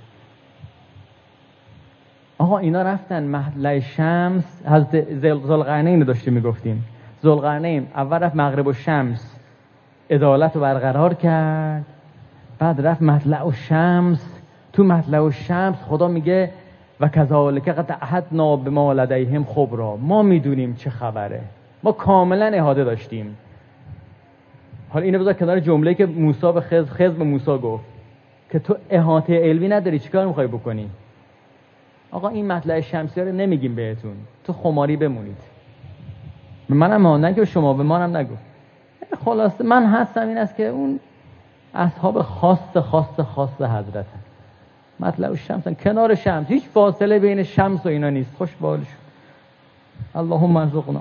آقا اینا رفتن محله شمس. حضرت ذوالقرنین رو داشتیم میگفتیم. ذوالقرنین اول رفت مغرب الشمس عدالت رو برقرار کرد، بعد رفت مطلع الشمس. تو مطلع الشمس خدا میگه و کذالک قد احطنا بما لدیهم خبرا، ما میدونیم چه خبره، ما کاملا احاطه داشتیم. حالا اینو بذار کنار جمله‌ای که موسی به خضر خضر به موسی گفت که تو احاطه علمی نداری، چیکار میخوای بکنی؟ آقا این مطلع شمسی رو نمیگیم بهتون، تو خماری بمونید. به منم ها نگو، شما به منم نگو. خلاصه من هستم این است که اون اصحاب خاص خاص خاص حضرت مطلع الشمس کنار شمس، هیچ فاصله بین شمس و اینا نیست. خوش بالش اللهم ارزقنا.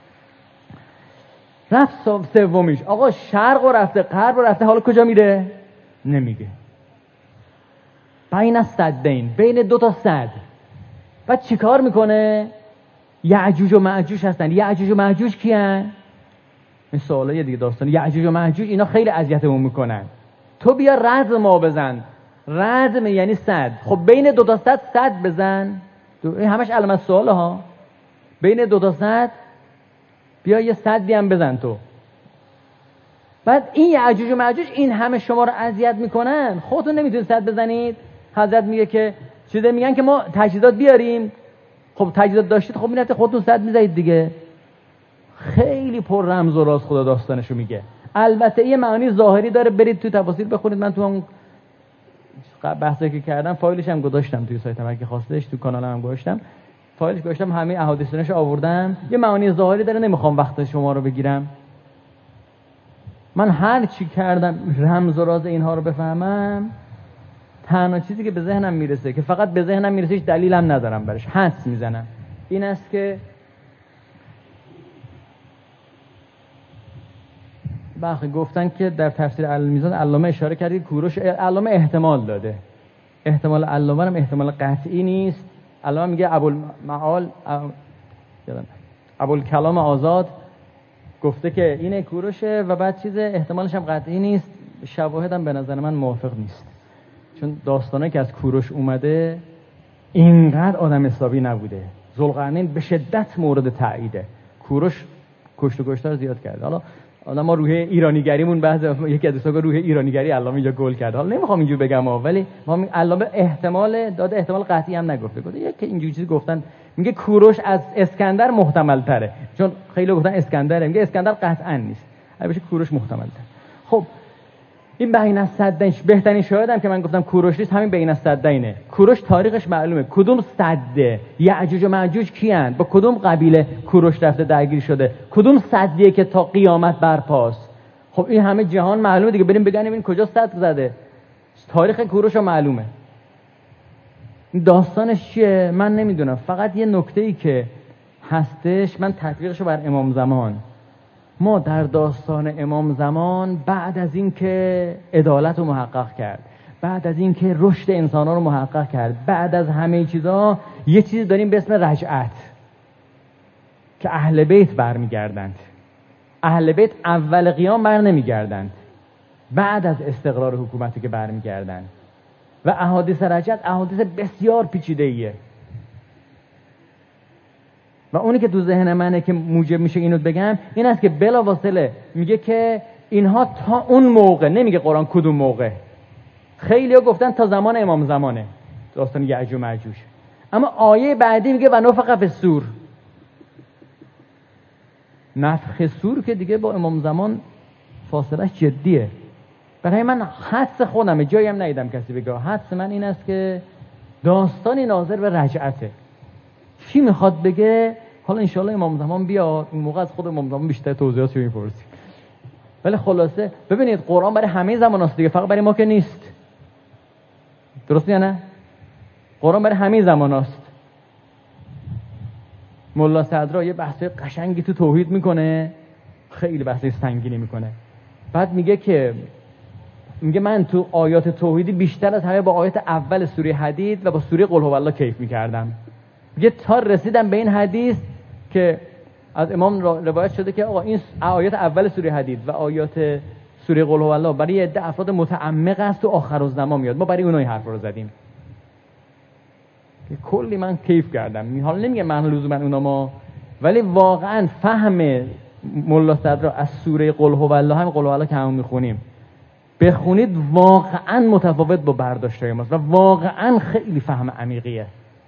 رفت سومیش آقا شرق و رفته، غرب و رفته، حالا کجا میره؟ نمیگه. بین السدین، بین دو تا سد. بعد چیکار میکنه؟ یعجوج و معجوج هستن. یعجوج و معجوج کیان؟ این سوالای دیگه داستان. یعجوج و معجوج اینا خیلی اذیتمون میکنن. تو بیا رزم ما بزن. رزم یعنی صد. خب بین دو تا صد صد بزن. این همش علامت سواله ها. بین دو تا صد بیا یه صدی هم بزن تو. بعد این یعجوج و معجوج این همه شما رو اذیت میکنن، خودتون نمیتونید صد بزنید. حضرت میگه که چیزه، میگن که ما تجهیزات بیاریم. خب تجهیزات داشتید، خب میرفت خودتون صد میزنید دیگه. خیلی پر رمز و راز خدا داستانشو میگه. البته یه معانی ظاهری داره، برید تو تفاسیر بخونید. من تو اون بحثی که کردم فایلش هم گذاشتم توی سایتم، اگه خواستش تو کانالم هم گذاشتم. فایلش گذاشتم، همه احادیثش آوردم. یه معانی ظاهری داره، نمیخوام وقت شما رو بگیرم. من هر چی کردم رمز و راز اینها رو بفهمم، تنها چیزی که به ذهنم میرسه، که فقط به ذهنم میرسه، هیچ دلیلم ندارم برش، حدس میزنم، این است که بخی گفتن که در تفسیر المیزان علامه اشاره کردی کوروش، علامه احتمال داده. احتمال علامه هم احتمال قطعی نیست. علامه میگه ابوالمعال ابوالکلام آزاد گفته که اینه کوروشه و بعد چیز احتمالش هم قطعی نیست. شواهد هم به نظر من موافق نیست، چون داستانه که از کوروش اومده اینقدر آدم حسابی نبوده. ذوالقرنین به شدت مورد تاییده. کوروش کشت و کشتار زیاد کرده. حالا حالا ما روح ایرانیگریمون بعضی یکی از دوستان روح ایرانیگری علامه اینجا گل کرده. حالا نمیخوام اینجوری بگم ها، ولی ما علامه احتمال داده، احتمال قطعی هم نگفته. گفته یک اینجوری چیزی گفتن، میگه کوروش از اسکندر محتمل تره، چون خیلی گفتن اسکندره، میگه اسکندر قطعا نیست، البته کوروش محتمل تره. خب این بین السدین بهترین شاهدم که من گفتم کوروش نیست، همین بین السدینه. کوروش تاریخش معلومه، کدوم سده، یعجوج و معجوج کیان، با کدوم قبیله کوروش رفته درگیر شده، کدوم سدیه که تا قیامت برپاست. خب این همه جهان معلومه دیگه، بریم بگنیم این کجا سد زده. تاریخ کوروش معلومه. داستانش چیه من نمیدونم، فقط یه نکته‌ای که هستش من تطبیقشو بر امام زمان. ما در داستان امام زمان بعد از این که عدالت رو محقق کرد، بعد از این که رشد انسان‌ها رو محقق کرد، بعد از همه چیزا یه چیزی داریم به اسم رجعت که اهل بیت برمیگردند. اهل بیت اول قیام بر نمیگردند، بعد از استقرار حکومتی که برمیگردند. و احادیث رجعت احادیث بسیار پیچیده‌ایه و اونی که تو ذهن منه که موجب میشه اینو بگم این است که بلافاصله میگه که اینها تا اون موقع، نمیگه قرآن کدوم موقع، خیلی ها گفتن تا زمان امام زمانه داستان یأجوج و مأجوج، اما آیه بعدی میگه و نفخ فی الصور. نفخ صور که دیگه با امام زمان فاصلش جدیه. برای من حدس خودمه، جایی هم ندیدم کسی بگه. حدس من این است که داستانی ناظر به رجعته. چی میخواد بگه؟ حالا انشالله امام زمان بیاد، اون موقع از خود امام زمان بیشتر توضیحاتشو میپرسیم. ولی خلاصه ببینید قرآن برای همه زمان هست دیگه، فقط برای ما که نیست. درست یا نه؟ قرآن برای همه زمان هست. ملا صدرا یه بحث قشنگی تو توحید میکنه، خیلی بحث سنگینی میکنه. بعد میگه که میگه من تو آیات توحیدی بیشتر از همه با آیات اول سوره حدید و با سوره قل هو الله کیف میکردم. میگه تا رسیدم به این حدیث که از امام روایت شده که آقا این آیات اول سوره حدید و آیات سوره قل هو الله برای یه عده افراد متعمق است تو آخرالزمان میاد، ما برای اونها این حرف رو زدیم. کلی من کیف کردم. حالا نمیگه من لزوما اونا ما، ولی واقعا فهم ملا صدرا از سوره قل هو الله، هم قل هو الله که همون میخونیم بخونید، واقعا متفاوت با برداشت‌های ماست و واقعا خیلی فهم عمیقیه.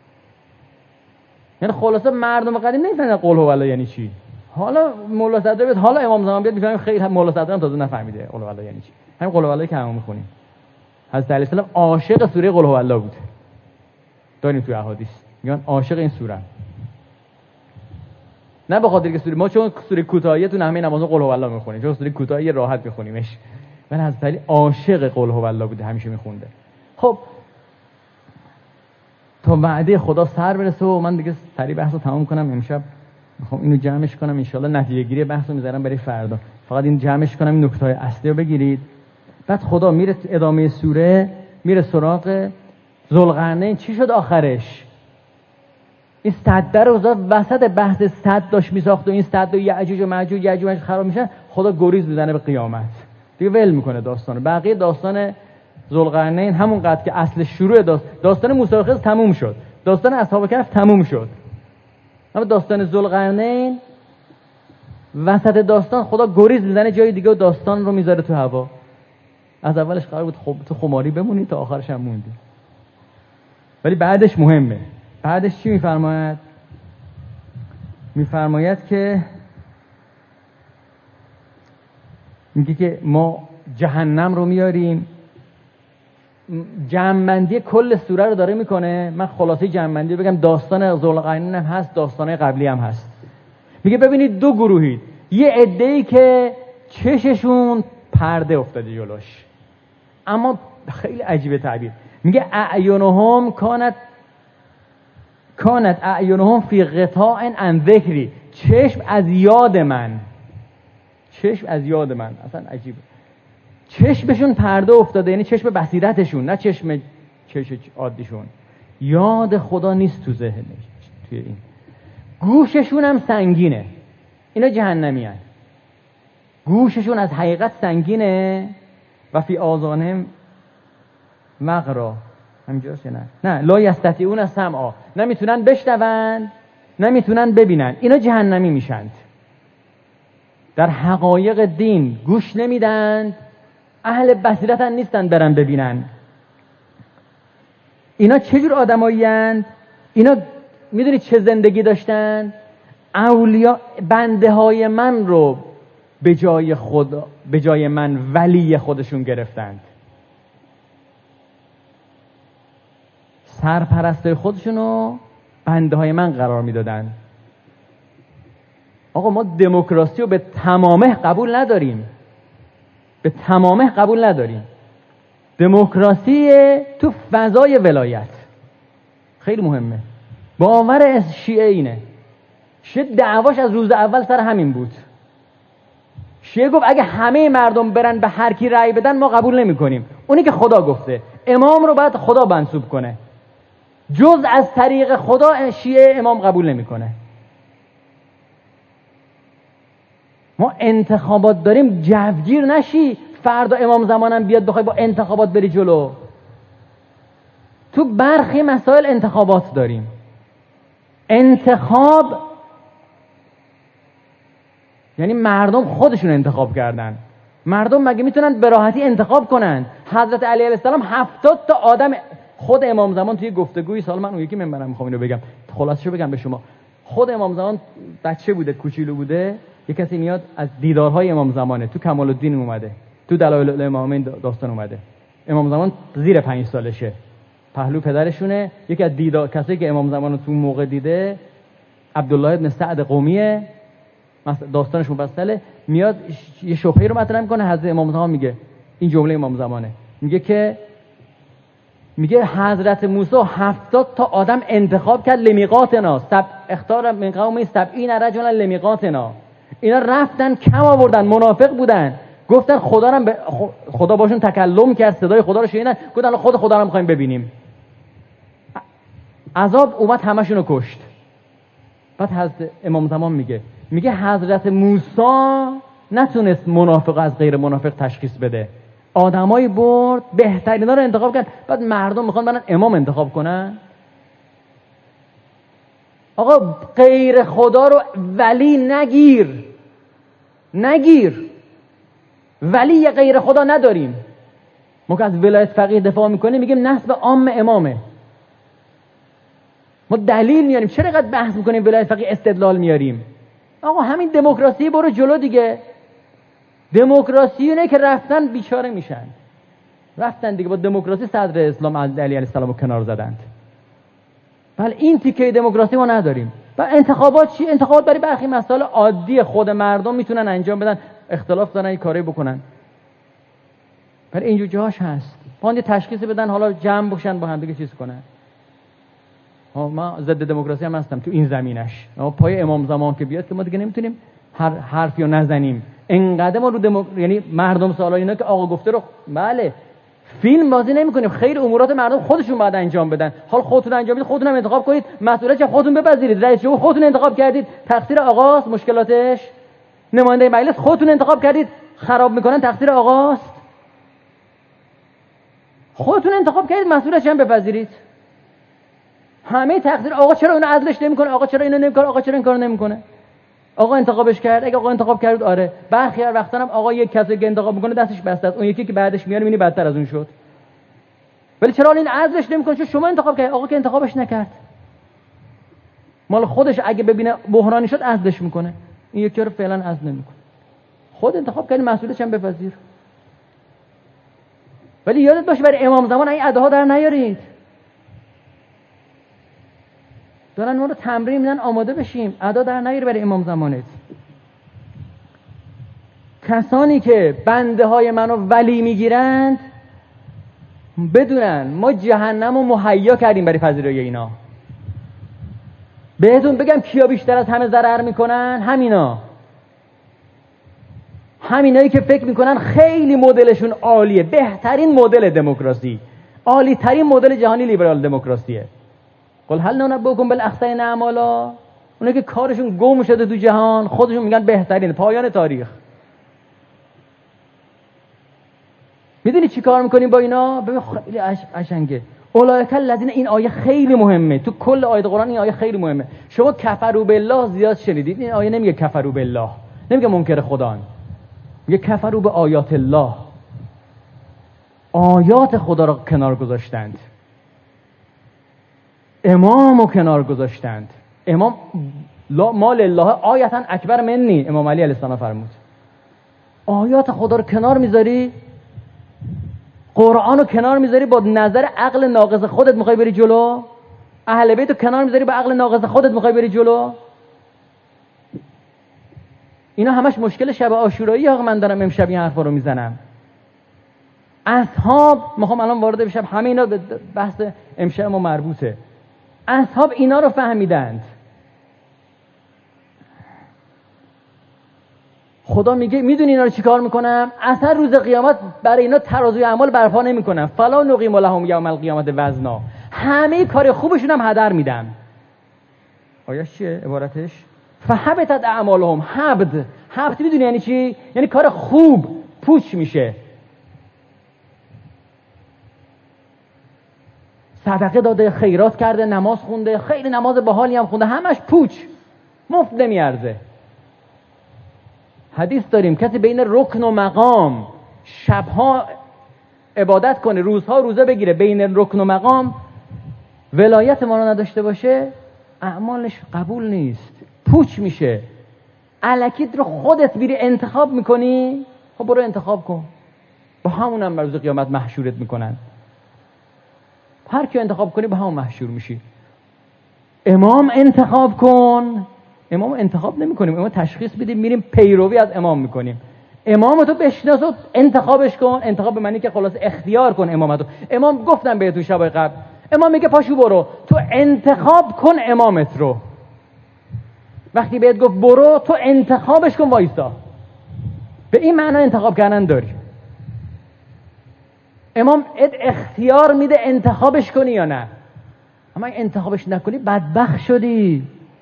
یعنی خلاصه مردم قدیم نمی‌فهمیدن قل هو الله یعنی چی. حالا ملا صدرا بیاد، حالا امام زمان بیاد می‌فهمیم. خیلی ملا صدرا هم تازه نفهمیده قل هو الله یعنی چی. همین قل هو الله که همون میخونیم. حضرت علی السلام عاشق سوره قل هو الله بود. داریم توی احادیث میگن عاشق این سوره. نه به خاطر که سوره ما چون سوره کوتاهیه تو همه نمازها قل هو الله میخونیم، چون سوره کوتاهی راحت میخونیمش. من حضرت علی عاشق قل هو الله بوده، همیشه میخونده. خب تا وعده خدا سر برسه و من دیگه سریع بحثو تمام کنم، امشب میخوام اینو جمعش کنم، ان شاءالله نتیجه گیری بحثو میذارم برای فردا. فقط این جمعش کنم، این نکته‌های اصلی رو بگیرید. بعد خدا میره ادامه سوره، میره سراغ ذوالقرنین. چی شد آخرش؟ این سد رو وسط بحث سد داشت میساخت و این سد و یأجوج و مأجوج یأجوج و مأجوج خراب میشن، خدا گریز میزنه به قیامت دیگه، ول میکنه داستانو. بقیه داستان ذوالقرنین همون قد که اصل شروع داستان, داستان موسی و خضر تموم شد، داستان اصحاب کهف تموم شد، اما داستان ذوالقرنین وسط داستان خدا گریز میزنه جای دیگه و داستان رو میذاره تو هوا. از اولش قرار بود خب تو خماری بمونی، تا آخرش هم موندی. ولی بعدش مهمه. بعدش چی میفرماید؟ میفرماید که میگه که ما جهنم رو میاریم. جمع‌بندی کل سوره رو داره میکنه. من خلاصه جمع‌بندی بگم، داستان ذوالقرنین هم هست، داستانای قبلی هم هست. میگه ببینید دو گروهید، یه عده‌ای که چششون پرده افتاده جلوش، اما خیلی عجیبه تعبیر، میگه اعینهم کانت کانت اعینهم فی غطاء عن ذکری، چشم از یاد من، چشم از یاد من. اصلا عجیبه، چشمشون پرده افتاده، یعنی چشم بصیرتشون، نه چشم چشم عادیشون. یاد خدا نیست تو ذهنش، توی این. گوششون هم سنگینه، اینا جهنمی هست. گوششون از حقیقت سنگینه. و فی آذانهم وقرا، همینجاست نه نه لا یستطیعون سمعا، نمیتونن بشنون، نمیتونن ببینن. اینا جهنمی میشند. در حقایق دین گوش نمیدن، اهل بصیرت هم نیستن برن ببینن. اینا چجور آدمایی هستند؟ اینا میدونید چه زندگی داشتن؟ اولیا بنده های من رو به جای خود، به جای من ولی خودشون گرفتند. سرپرستای خودشون رو بنده های من قرار میدادن. آقا ما دموکراسی رو به تمامه قبول نداریم، به تمامه قبول نداریم. دموکراسی تو فضای ولایت خیلی مهمه. باور از شیعه اینه، شیعه دعواش از روز اول سر همین بود. شیعه گفت اگه همه مردم برن به هر کی رأی بدن ما قبول نمی کنیم. اونی که خدا گفته، امام رو باید خدا منصوب کنه، جز از طریق خدا شیعه امام قبول نمی کنه. ما انتخابات داریم، جوگیر نشی فردا امام زمانم بیاد بخوای با انتخابات بری جلو. تو برخی مسائل انتخابات داریم. انتخاب یعنی مردم خودشون انتخاب کردن. مردم مگه میتونن به راحتی انتخاب کنن؟ حضرت علی علیه السلام هفتاد تا آدم، خود امام زمان توی گفتگوی سال من اون یکی منبرم میخوام اینو بگم، خلاصشو بگم به شما. خود امام زمان بچه بوده، کوچولو بوده، یه کسی میاد از دیدارهای امام زمانه، تو کمال الدین اومده، تو دلایل الامامین داستان اومده. امام زمان زیر پنج سالشه، پهلو پدرشونه. یکی از دیدار کسایی که امام زمان رو تو موقع دیده عبدالله ابن سعد قومیه، داستانش مفصله. میاد یه شبهه رو مطرح میکنه، حضرت امام زمان میگه، این جمله امام زمانه، میگه که میگه حضرت موسی هفتاد تا آدم انتخاب کرد لمیقاتنا، سب اختار من قوم سبعین رجلا لمیقاتنا. اینا رفتن کم آوردن، منافق بودن، گفتن خدا رو ب... خدا باشون تکلم کرد، صدای خدا رو شنیدن، گفتن خود خدا رو می‌خوایم ببینیم. عذاب اومد همشون رو کشت. بعد حضرت امام زمان میگه میگه حضرت موسی نتونست منافق از غیر منافق تشخیص بده، آدمایی برد بهترینا رو انتخاب کرد. بعد مردم میخوان برن امام انتخاب کنن. آقا غیر خدا رو ولی نگیر، نگیر، ولی غیر خدا نداریم. ما که از ولایت فقیه دفاع میکنیم میگیم نسب عام امامه، ما دلیل میاریم. چرا اینقدر بحث میکنیم ولایت فقیه استدلال میاریم؟ آقا همین دموکراسی برو جلو دیگه. دموکراسی اینه که رفتن بیچاره میشن، رفتن دیگه با دموکراسی صدر اسلام علی علیه السلام رو کنار زدند. ولی این تیکه دموکراسی ما نداریم. و انتخابات چی؟ انتخابات برای برخی مسائل عادی خود مردم میتونن انجام بدن، اختلاف دارن این کاری بکنن. ولی اینجور جاهاش هست باید تشخیص بدن، حالا جمع باشن با هم دیگه چیز کنن. ما ضد دموکراسی هم هستم تو این زمینش. ما پای امام زمان که بیاد که ما دیگه نمیتونیم هر حرفی رو نزنیم. انقدر ما رو دمو... یعنی مردم سوالا اینا که آقا گفته رو بله فیلم بازی نمی‌کنیم، خیر امورات مردم خودشون باید انجام بدن. حال خودتون انجام بدید، خودتون هم انتخاب کنید، مسئولیتش خودتون بپذیرید. رئیس جمهور خودتون انتخاب کردید، تقصیر آقاست مشکلاتش. نماینده مجلس خودتون انتخاب کردید، خراب میکنن، تقصیر آقاست. خودتون انتخاب کردید، مسئولیتش هم بپذیرید. همه تقصیر آقا، چرا اینو عزلش نمیکنه، آقا چرا اینو نمیکنه، آقا چرا این کارو نمیکنه. آقا انتخابش کرد، اگه آقا انتخاب کرد آره. برخی هر وقتا هم آقا یک کسی که انتخاب میکنه دستش بسته است، اون یکی که بعدش میاد میبینی بدتر از اون شد. ولی چرا این عزلش نمیکنه؟ چون شما انتخاب کردید، آقا که انتخابش نکرد. مال خودش اگه ببینه بحرانی شد عزلش میکنه، این یکی رو فعلا عزل نمیکنه. خود انتخاب کردی، مسئولیتش هم بپذیر. ولی یادت باشه برای امام زمان این ادعا در نیارید. دارن ما رو تمرین میدن آماده بشیم، ادا در نیاری برای امام زمانت. کسانی که بنده های منو ولی میگیرند بدونن ما جهنم رو مهیا کردیم برای پذیرایی اینا. بهتون بگم کیا بیشتر از همه ضرر میکنن؟ همینا، همینایی که فکر میکنن خیلی مدلشون عالیه، بهترین مدل دموکراسی، عالی ترین مدل جهانی لیبرال دموکراسیه. قل هل ننبئکم بالاخسرین اعمالا، اونا که کارشون گم شده تو جهان، خودشون میگن بهترین، پایان تاریخ. میدونی چی کار میکنیم با اینا؟ ببین خیلی قشنگه. اولئک الذین، این آیه خیلی مهمه، تو کل آیه قرآن این آیه خیلی مهمه. شما کفروا بالله زیاد شنیدید، این آیه نمیگه کفروا بالله، نمیگه منکر خدا، میگه کفروا به آیات الله، آیات خدا رو کنار گذاشتند، امام رو کنار گذاشتند. امام ما لله آیتا اکبر منی، امام علی علیه السلام فرمود. آیات خدا رو کنار میذاری، قرآن رو کنار میذاری، با نظر عقل ناقص خودت میخوای بری جلو، اهل بیت رو کنار میذاری، با عقل ناقص خودت میخوای بری جلو. اینا همش مشکل شب عاشورایی. آقا من دارم امشب این حرفا رو میزنم. اصحاب، میخوام الان وارد بشم، همه اینا به بحث امشب ما مربوطه. اصحاب اینا رو فهمیدند. خدا میگه میدونی اینا رو چیکار میکنم؟ اصلا روز قیامت برای اینا ترازوی اعمال برپا نمیکنم. فلا نقیم لهم یوم القیامت وزنا، همه کار خوبشون هم هدر میدم. آیه چیه عبارتش؟ فحبطت اعمالهم. حبد، حبد میدونی یعنی چی؟ یعنی کار خوب پوچ میشه. صدقه داده، خیرات کرده، نماز خونده، خیلی نماز باحالی هم خونده، همش پوچ، مفت نمیارزه. حدیث داریم کسی بین رکن و مقام شبها عبادت کنه، روزها روزه بگیره، بین رکن و مقام ولایت ما رو نداشته باشه، اعمالش قبول نیست، پوچ میشه. الکی رو خودت میری انتخاب میکنی، خب برو انتخاب کن، با همونم روز قیامت محشورت میکنن. هر کی انتخاب کنی با همون محشور میشی. امام انتخاب کن، امام انتخاب نمیکنیم، امام تشخیص بدیم، میریم پیروی از امام میکنیم. امام تو بشناس و انتخابش کن. انتخاب به معنی که خلاص اختیار کن امامتو. امام گفتم به تو شبای قبل، امام میگه پاشو برو، تو انتخاب کن امامت رو. وقتی بهت گفت برو، تو انتخابش کن، وایسا. به این معنی انتخاب کردن داری. امام ات اختیار میده انتخابش کنی یا نه. اما انتخابش نکنی بدبخت شدی.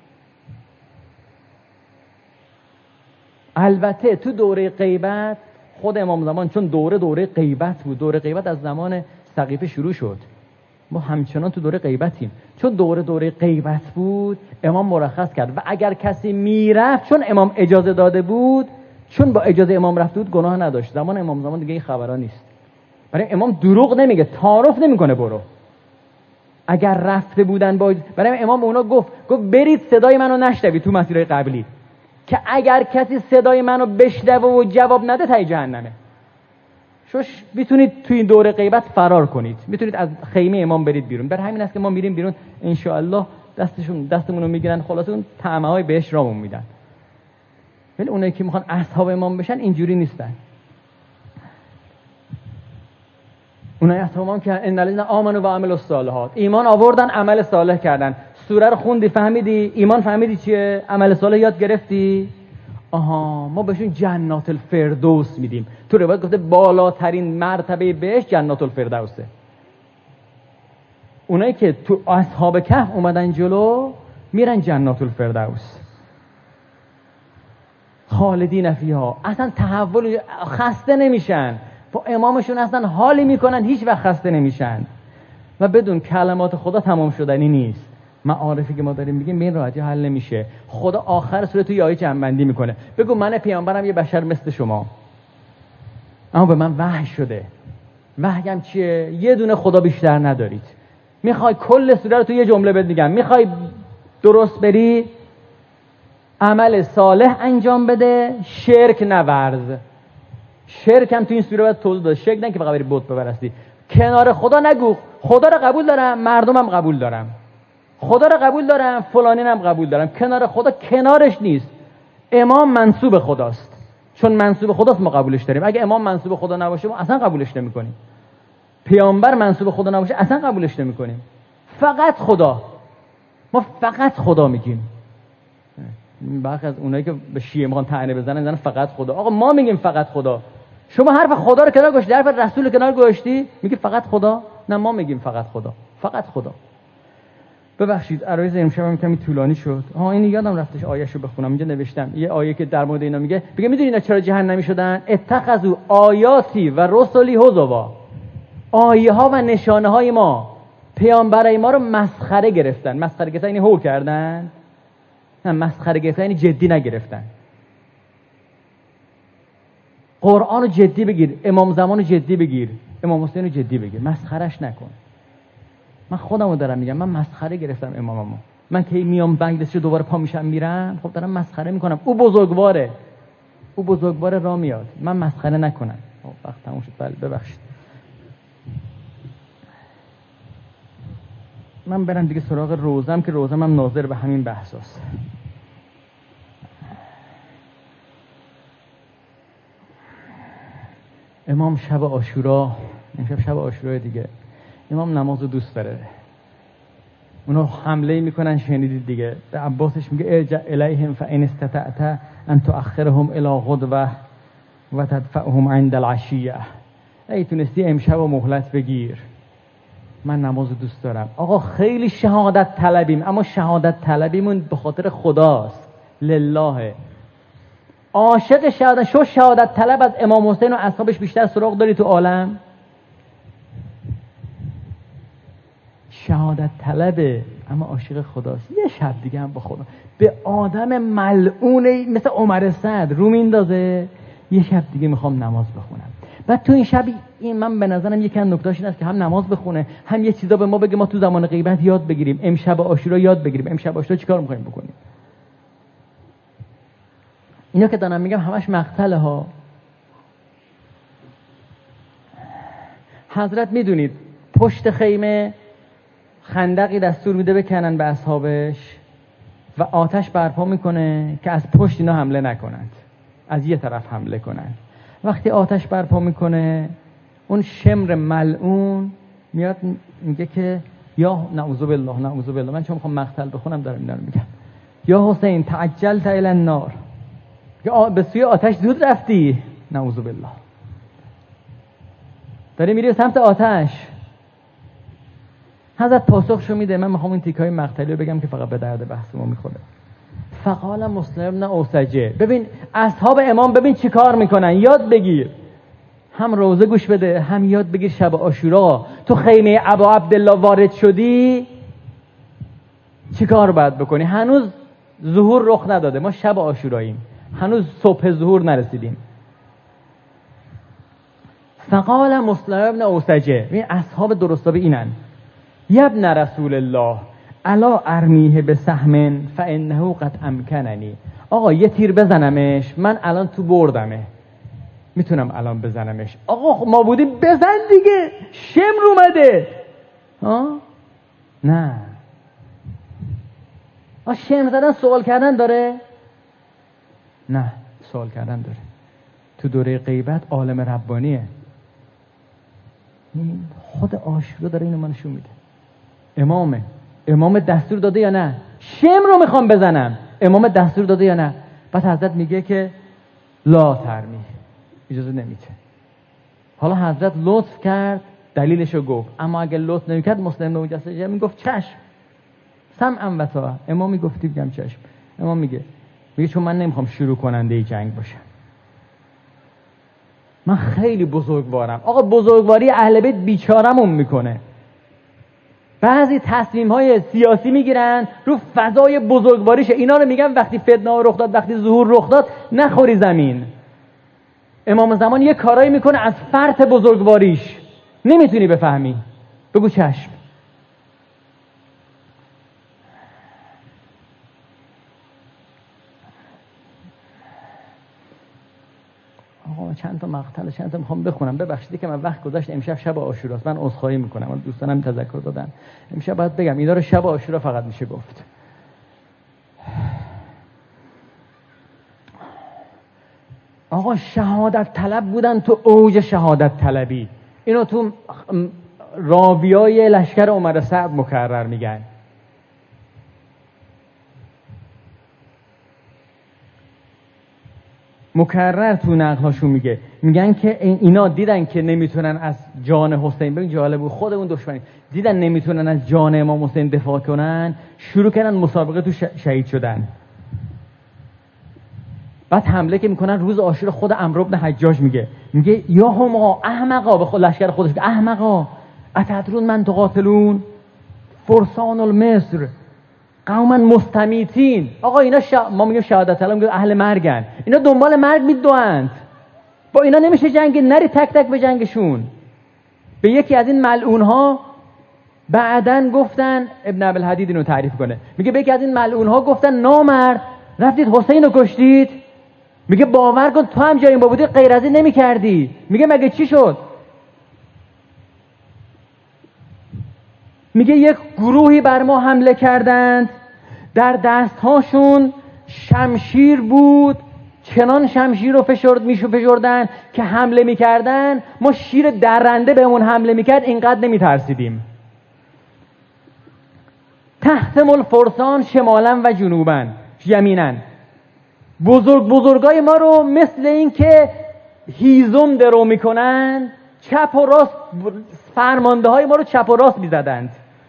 البته تو دوره غیبت خود امام زمان، چون دوره دوره غیبت بود، دوره غیبت از زمان سقیفه شروع شد، ما همچنان تو دوره غیبتیم. چون دوره دوره غیبت بود امام مرخص کرد و اگر کسی میرفت چون امام اجازه داده بود، چون با اجازه امام رفته بود گناه نداشت. زمان امام زمان دیگه این خبرا نیست. برای امام دروغ نمیگه، تعارف نمیکنه برو. اگر رفته بودن با برای امام اونا گفت گفت برید صدای منو نشنوید تو مسیرهای قبلی، که اگر کسی صدای منو بشنوه و جواب نده تای جهنمه. شوش میتونید توی این دوره غیبت فرار کنید، میتونید از خیمه امام برید بیرون. برای همین است که ما میریم بیرون ان شاء الله دستشون دستمون رو میگیرن، خلاص اون طعمه های بهش رامون میدن. ولی اونایی که میخوان اصحاب امام بشن اینجوری نیستن. اونایی اصحاب امام که ان الذين آمنوا و عملوا الصالحات، ایمان آوردن عمل صالح کردن. سوره رو خوندی فهمیدی؟ ایمان فهمیدی چیه؟ عمل صالح یاد گرفتی؟ آها، ما بهشون جنات الفردوس میدیم. تو روایت گفته بالاترین مرتبه بهش جنات الفردوسه. اونایی که تو اصحاب کهف اومدن جلو میرن جنات الفردوس، خالدین فیها، اصلا تحول، خسته نمیشن. با امامشون اصلا حالی میکنن، هیچ وقت خسته نمیشن. و بدون کلمات خدا تمام شدنی نیست. معارفی که ما داریم میگیم به این راحتی حل نمیشه. خدا آخر سوره تو آیه جمع‌بندی میکنه، بگو من پیامبرم یه بشر مثل شما، اما به من وحی شده. وحیم چیه؟ یه دونه خدا بیشتر ندارید. میخوای کل سوره رو تو یه جمله بهت میگم، میخوای درست بری عمل صالح انجام بده، شرک نورز. شرک هم تو این سوره باید توضیح داد. شرک نه که فقط بری بت بپرستی. کنار خدا نگو خدا رو قبول دارم، مردمم قبول دارم، خدا رو قبول دارم، فلانینم قبول دارم. کنار خدا کنارش نیست. امام منسوب خداست، چون منسوب خداست ما قبولش داریم. اگه امام منسوب خدا نباشه ما اصلا قبولش نمی‌کنیم. پیامبر منسوب خدا نباشه اصلا قبولش نمی‌کنیم. فقط خدا، ما فقط خدا میگیم. برخی از اونایی که به شیعه میخوان طعنه بزنن میگن فقط خدا. آقا ما میگیم فقط خدا. شما حرف خدا رو کنار گذاشتی، حرف رسول رو کنار گذاشتی، میگی فقط خدا؟ نه، ما میگیم فقط خدا، فقط خدا. ببخشید عرایض امشب هم کمی طولانی شد. ها این یادم رفتش آیه‌شو بخونم. اینجا نوشتم یه آیه که در مورد اینا میگه، میگه میدونی اینا چرا جهنمی شدن؟ اتخذوا آیاتی و رسلی هزوا. آیه ها و نشانه های ما، پیامبرای ما رو مسخره گرفتن. مسخره گرفتن یعنی هو کردن؟ نه، مسخره گرفتن یعنی جدی نگرفتن. قرآن رو جدی بگیر، امام زمان رو جدی بگیر، امام حسین رو جدی بگیر، مسخرش نکن. من خودم رو دارم میگم، من مسخره گرفتم اماممو. من که میام مجلسش دوباره پا میشم میرم، خب دارم مسخره میکنم. او بزرگواره، او بزرگواره را میاد، من مسخره نکنم. خب وقت تموم شد. بله ببخشید. من برم دیگه سراغ روزم که روزم هم ناظر به همین بحثاست. امام شب عاشورا، امشب شب عاشورا دیگه، امام نمازو دوست داره. اونا حمله میکنن، شنیدید دیگه. به عباسش میگه ارجع الیهم فان استطعت ان تؤخرهم الی غدوه و تدفعهم عند العشیه. ای تونستی امشب و مهلت بگیر، من نمازو دوست دارم. آقا خیلی شهادت طلبیم، اما شهادت طلبیمون به خاطر خداست، لله. عاشق شهادت، شو شهادت طلب از امام حسین و اصحابش بیشتر سراغ داری تو عالم؟ شهادت طلب اما عاشق خداست. یه شب دیگه هم با خدا به آدم ملعون مثل عمر سعد رو میندازه، یه شب دیگه میخوام نماز بخونم. بعد تو این شب این من به نظرم یکی از نکته‌اش این است که هم نماز بخونه، هم یه چیزا به ما بگه ما تو زمان غیبت یاد بگیریم. امشب عاشورا یاد بگیریم. امشب عاشورا چیکار می‌خوایم بکنیم؟ اینا که دارم میگم همش مقتله ها. حضرت میدونید پشت خیمه خندقی دستور میده بکنن به اصحابش و آتش برپا میکنه که از پشت اینا حمله نکنند، از یه طرف حمله کنند. وقتی آتش برپا میکنه اون شمر ملعون میاد میگه که یا نعوذ بالله نعوذ بالله، من چون میخوام مقتل بخونم دارم اینا رو میگم، یا حسین تعجلت الی النار، یا به سوی آتش زود رفتی، نعوذ بالله داری میری سمت آتش. حضرت پاسخشو میده. من میخوام این تیکای مقتلی رو بگم که فقط به درد بحث ما میخوره. فقال مسلم بن اوسجه. ببین اصحاب امام ببین چی کار میکنن، یاد بگیر. هم روزه گوش بده، هم یاد بگیر شب عاشورا تو خیمه ابا عبدالله وارد شدی چی کار باید بکنی. هنوز ظهور رخ نداده، ما شب عاشوراییم، هنوز صبح ظهور نرسیدیم. فقال مسلم بن اوسجه. این اصحاب درستابی اینن. یبن رسول الله الا ارمیه به سهم فانه قد امکننی. آقا یه تیر بزنمش، من الان تو بردمه، میتونم الان بزنمش. آقا ما بودیم بزن دیگه، شمر اومده. ها نه، آ شمر زدن سوال کردن داره؟ نه، سوال کردن داره. تو دوره غیبت عالم ربانیه. خود عاشورا داره اینو نشون میده. امامه امام دستور داده یا نه؟ شمر رو میخوام بزنم، امام دستور داده یا نه؟ بعد حضرت میگه که لا ترمی، اجازه نمیده. حالا حضرت لطف کرد، دلیلشو گفت، اما اگه لطف نمیکرد مسلم به مجسد میگفت چشم، سمعا و طاعه. امام میگفتی بگم چشم. امام میگه میگه چون من نمیخوام شروع کننده جنگ باشم، من خیلی بزرگوارم. آقا بزرگواری اهل بیت بیچارمون میکنه. بعضی تصمیم های سیاسی میگیرن رو فضای بزرگواریشه. اینا رو میگن وقتی فتنه رخ داد، وقتی ظهور رخ داد، نخوری زمین. امام زمان یه کارایی میکنه از فرط بزرگواریش نمیتونی بفهمی، بگو چشم. آقا چند تا مقتل چند تا میخوام بخونم، ببخشید که من وقت گذاشت. امشب شب عاشوراست، من عذرخواهی میکنم، من دوستانم تذکر دادن. امشب باید بگم اینا رو شب عاشورا فقط میشه گفت. آقا شهادت طلب بودن تو اوج شهادت طلبی. اینو تو راویای لشکر عمر سعد مکرر میگن. مکرر تو نقلاشون میگه، میگن که اینا دیدن که نمیتونن از جان حسین، ببین جالب بود، خود اون دشمنی دیدن نمیتونن از جان امام حسین دفاع کنن، شروع کردن مسابقه تو شهید شدن. بعد حمله که میکنن روز عاشورا، خود عمرو بن حجاج میگه میگه یا هما احمقا، به خود لشکر خودش میگه احمقا، اتدرون من تقاتلون فرسان المصر قوما مستمیتین. آقا اینا شا... ما میگیم شهادت طلب، میگیم اهل مرگن، اینا دنبال مرگ میدوند، با اینا نمیشه جنگ، نری تک تک به جنگشون. به یکی از این ملعون ها بعدن گفتن، ابن ابوالحدید اینو تعریف کنه، میگه به یکی از این ملعون ها گفتن نامرد رفتید حسین رو کشتید. میگه باور کن تو هم جای این بودی غیر از این نمیکردی. میگه مگه چی شد؟ میگه یک گروهی بر ما حمله کردند، در دستهاشون شمشیر بود، چنان شمشیر رو فشرد میشو فشردن که حمله میکردن، ما شیر درنده بهمون حمله میکرد اینقدر نمیترسیدیم. تحتم الفرسان شمالا و جنوبا یمینن. بزرگ بزرگای ما رو مثل این که هیزم درو میکنن، چپ و راست فرمانده های ما رو چپ و راست میزدند،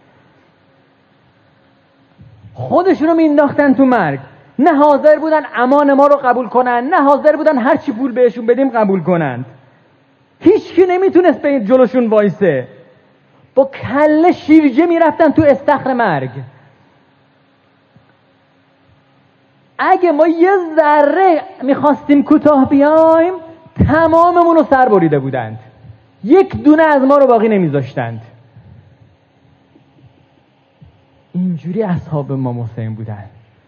خودشونو مینداختن تو مرگ. نه حاضر بودن امان ما رو قبول کنن، نه حاضر بودن هر چی پول بهشون بدیم قبول کنند. هیچ کی نمیتونست به جلوشون وایسه. با کله شیرجه میرفتن تو استخر مرگ. اگه ما یه ذره میخواستیم کوتاه بیایم تماممون رو سر بریده بودند، یک دونه از ما رو باقی نمیذاشتند. اینجوری اصحاب امام حسین بودن.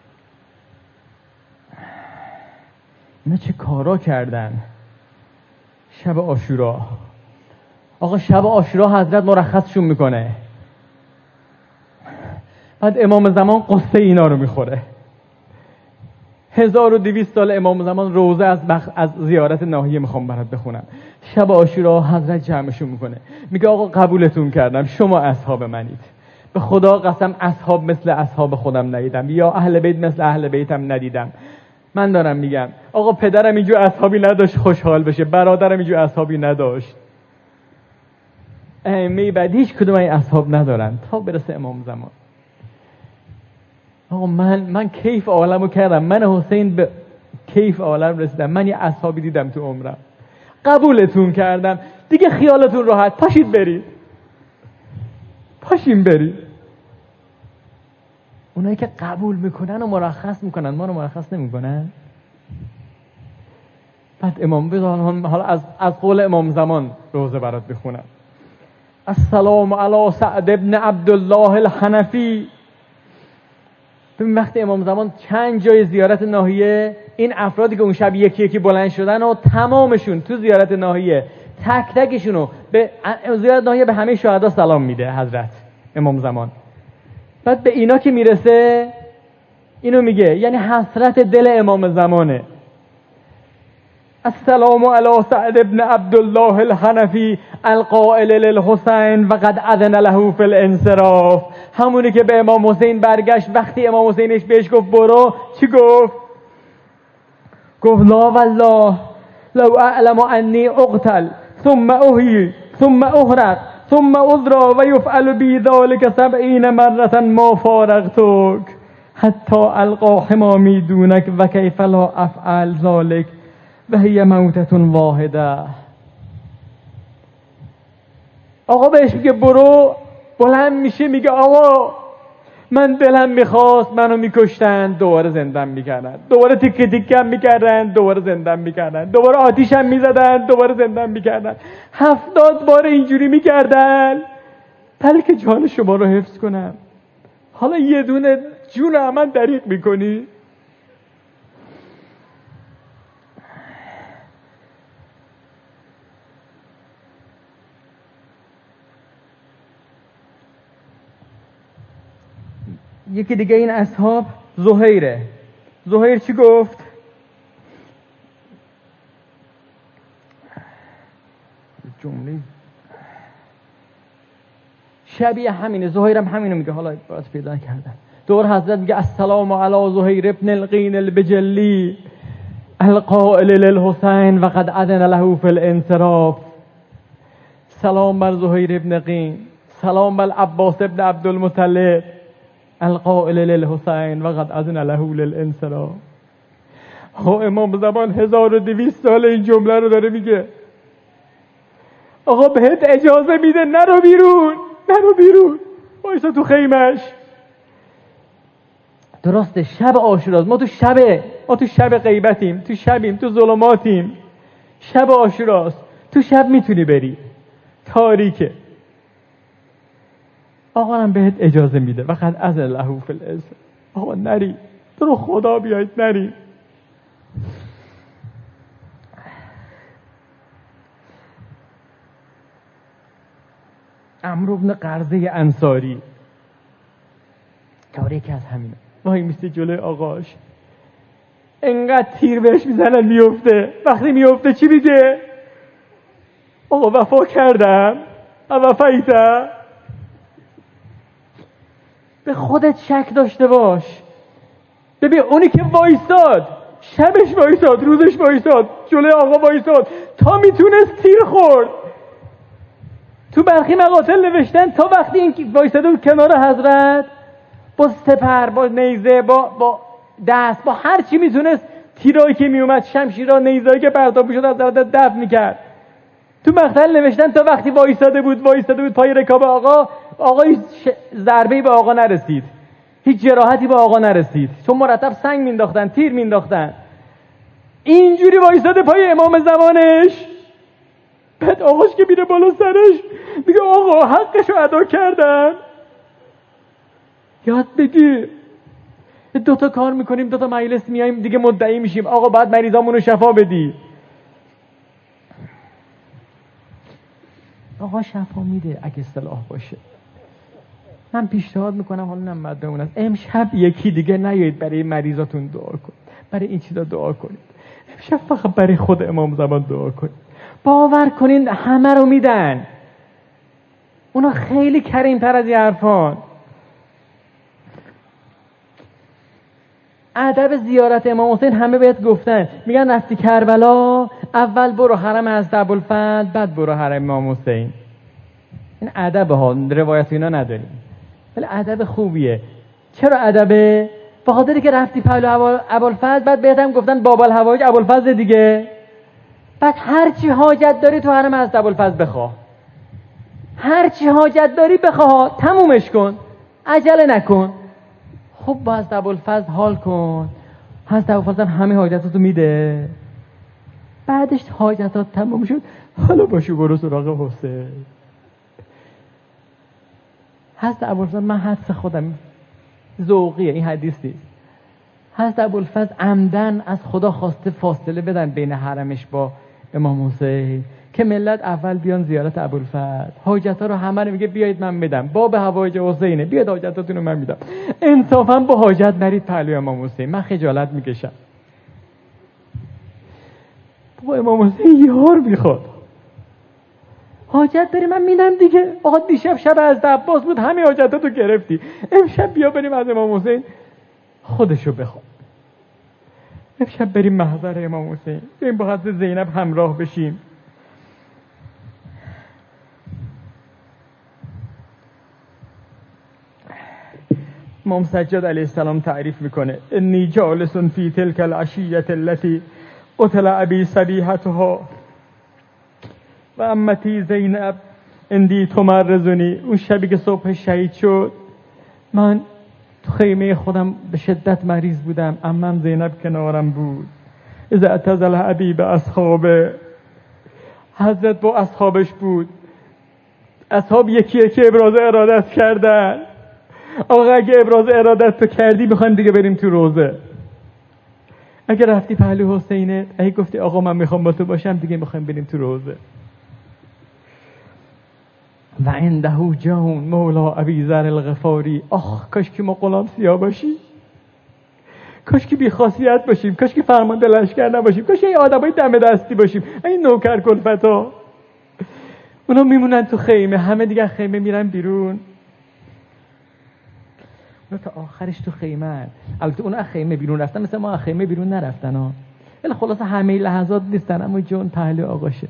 اینا چه کارا کردن شب عاشورا. آقا شب عاشورا حضرت مرخصشون میکنه، بعد امام زمان قصه اینا رو میخوره. هزار و دویست سال امام زمان روزه از, بخ... از زیارت ناحیه میخوام برات بخونم. شب عاشورا حضرت جمعشون میکنه، میگه آقا قبولتون کردم، شما اصحاب منید، به خدا قسم اصحاب مثل اصحاب خودم ندیدم، یا اهل بیت مثل اهل بیتم ندیدم. من دارم میگم آقا پدرم اینجور اصحابی نداشت خوشحال بشه، برادرم اینجور اصحابی نداشت، ائمه بعد هیچ کدوم این اصحاب ندارن تا برسه امام زمان. آقا من من کیف عالمو کردم، من حسین به کیف عالم رسیدم، من یه اصحابی دیدم تو عمرم، قبولتون کردم، دیگه خیالتون راحت، پاشید برید، پاشیم برید. اونایی که قبول میکنن و مرخص میکنن، ما رو مرخص نمیکنن. بعد امام بذارن حالا از از قول امام زمان روزه برات بخونم. السلام علی سعد ابن عبدالله الحنفی. ببین وقتی امام زمان چند جای زیارت ناحیه، این افرادی که اون شب یکی یکی بلند شدن و تمامشون تو زیارت ناحیه تک تکشونو به زیارت ناحیه به همه شهدا سلام میده حضرت امام زمان. بعد به اینا که میرسه اینو میگه، یعنی حسرت دل امام زمانه. السلام علی سعد ابن عبدالله الحنفی القائل للحسین وقد اذن له فی الانصراف. همونی که به امام حسین برگشت وقتی امام حسینش بهش گفت برو، چی گفت؟ گفت لا والله لو اعلم انی اقتل ثم احیی ثم احرق ثم اذرا و یفعل بی ذلك سبعین مرة ما فارقتک حتی القا حمامی دونک و کیف لا افعل ذلك و هی موتة واحده. آقا بهش میگه برو، بلند میشه میگه آقا من دلم میخواست منو میکشتن دوباره زندم میکردن، دوباره تیکه تیکم میکردن دوباره زندم میکردن، دوباره آتیشم میزدن دوباره زندم میکردن، هفتاد بار اینجوری میکردن بلکه جان شما رو حفظ کنم. حالا یه دونه جون من دریغ میکنی؟ یکی دیگه این اصحاب زهیره. زهیر چی گفت؟ جمله شبیه همینه، زهیر هم همینو میگه، حالا باز پیدا کردن. دور حضرت میگه السلام علی زهیر ابن القین البجلی القائل للحسین وقد اذن له فی الانصراف. سلام بر زهیر ابن قین، سلام بر عباس ابن عبدالمطلب القائل للحسین وقد اذن له للانصراف. ها امام زمان هزار و دویست سال این جمله رو داره میگه. آقا بهت اجازه میده نرو بیرون، نرو بیرون، وایسا تو خیمش. درسته شب عاشوراست، ما تو شب ما تو شب غیبتیم، تو شبیم، تو ظلماتیم، شب عاشوراست، تو شب میتونی بری، تاریکه. آقا هم بهت اجازه میده وقت اذن له فی الانصراف. آقا نری، تو رو خدا بیاید نری. عمرو بن قرظه انصاری کاری که از همینه وای میسته جلوی آقاش، انقدر تیر بهش میزنن میفته، وقتی میفته چی میگه؟ آقا وفا کردم، وفایتا. به خودت شک داشته باش. ببین اونی که وایساد، شبش وایساد، روزش وایساد، جلوی آقا وایساد تا میتونست تیر خورد. تو برخی مقاتل نوشتن تا وقتی این وایساده بود کنار حضرت با سپر، با نیزه، با با دست، با هر چی میتونست تیرایی که میومد، شمشیرها، نیزایی که پرتاب میشد از حضرت دفع میکرد. تو مقتل نوشتن تا وقتی وایساده بود وایساده بود پای رکاب آقا، آقا هیچ ضربه‌ای به آقا نرسید، هیچ جراحتی به آقا نرسید، چون مرتب سنگ مینداختن، تیر مینداختن. اینجوری وایساده پای امام زمانش. بعد آقاش که میره بالا سرش میگه آقا حقشو ادا کردن، یاد بگیر دو تا کار میکنیم، دو تا مجلس میایم دیگه مدعی میشیم آقا بعد مریضامونو شفا بدی. آقا شفا میده اگه اصطلاح باشه. من پیشنهاد میکنم حالا نم مدرمون است، امشب یکی دیگه نیایید برای مریضاتون دعا کنید، برای این چیزا دعا کنید، امشب فقط برای خود امام زمان دعا کنید. باور کنین همه رو میدن، اونا خیلی کریم‌تر از این حرفان. ادب زیارت امام حسین همه بهت گفتن، میگن رفتی کربلا اول برو حرم حضرت ابوالفضل بعد برو حرم امام حسین. این ادب ها، روایت اینا نداریم ولی ادب خوبیه. چرا ادبه؟ به خاطری که رفتی پهلو ابوالفضل بعد بهت هم گفتن باب الحوائج ابوالفضل دیگه، بعد هر چی حاجت داری تو حرم حضرت ابوالفضل بخواه، هر چی حاجت داری بخواه، تمومش کن، عجله نکن. خب با حضرت ابوالفضل حال کن، حضرت ابوالفضل همه حاجتاتو میده. بعدش حاجتات تموم شد، حالا باشو برو سراغ حسین. حضرت ابوالفضل، من حدس خودم ذوقیه، این حدیث نیست، حضرت ابوالفضل عمدن از خدا خواسته فاصله بدن بین حرمش با امام حسین که ملت اول بیان زیارت ابوالفضل، حاجتا رو همه رو میگه بیایید من میدم، باب حوایج حسینه، بیاید حاجتاتون رو من میدم. انصافا با حاجت نرید پهلوی امام حسین، من خجالت میکشم. با امام حسین یار میخواد، حاجت داری من میدم دیگه. آقا دیشب شب از عباس بود، همه حاجتاتو گرفتی، امشب بیا بریم از امام حسین خودشو بخواد. امشب بریم محضر امام حسین، بریم با حضرت زینب همراه بشیم. امام سجاد علیه السلام تعریف میکنه انی جالس فی تلک العشیة التي قتل ابی صبیحتها و امتی زینب اندی تمرزنی. اون شبی که صبح شهید شد من تو خیمه خودم به شدت مریض بودم، عمم زینب کنارم بود. اذا اعتزل ابی به اصحابه، حضرت با اصحابش بود، اصحاب یکی یکی ابراز ارادت کردن. آقا اگه ابراز ارادت تو کردی میخوایم دیگه بریم تو روزه. اگه رفتی پهلو حسینه، اگه گفتی آقا من میخوام با تو باشم، دیگه میخوایم بریم تو روزه. و عنده جون مولا ابی ذر الغفاری. آخ کاش که ما غلام سیاه باشیم، کاش که بی خاصیت باشیم، کاش که فرمانده لشکر نباشیم، کاش که آدمای دم دستی باشیم. این نوکر کلفتا اونا میمونن تو خیمه، همه دیگه خیمه میرن بیرون، اونا تا آخرش تو خیمه. البته اونا خیمه بیرون رفتن، مثل ما خیمه بیرون نرفتن ها، ولی خلاصه همه لحظات نیستن، اما جون پهلو آقاشه.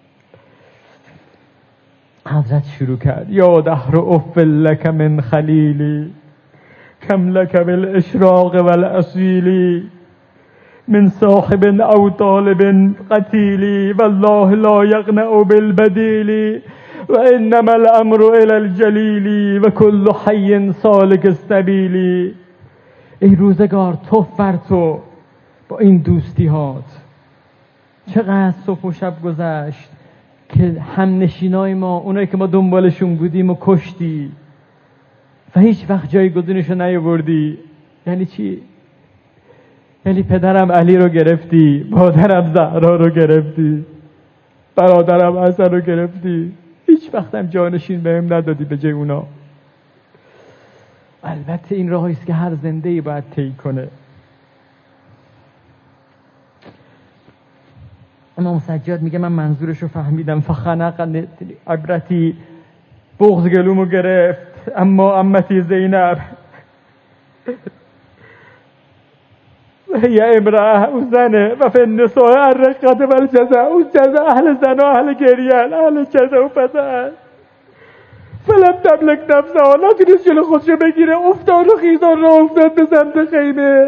حضرت شروع کرد یا دهر افل لک من خلیلی کم لک بالاشراق والاصیلی من صاحب او طالب قتیلی والله لا یغنع بالبدیلی و انما الامر الى الجلیلی و کل حی سالک السبیلی. ای روزگار تو بر تو با این دوستی هات، چقدر صبح و شب گذشت که هم نشینای ما، اونایی که ما دنبالشون بودیم و کشتی و هیچ وقت جایگزینشو نیاوردی. یعنی چی؟ یعنی پدرم علی رو گرفتی، مادرم زهرا رو گرفتی، برادرم حسن رو گرفتی، هیچ وقت هم جانشین بهم ندادی به جای اونا. البته این راهی است که هر زنده‌ای باید طی کنه. امام سجاد میگه من منظورشو فهمیدم. فخنق عبرتی، بغض گلومو گرفت. اما امتی زینب یا امرأه، اون زنه، و فی النساء الرقت و الجزع، اون جزع اهل زن و اهل گریان، اهل جزع و فزع. فلم تملک نفسها، نتونست جلو خودشو بگیره، افتاد و خیزان را افتاد به سمت خیمه.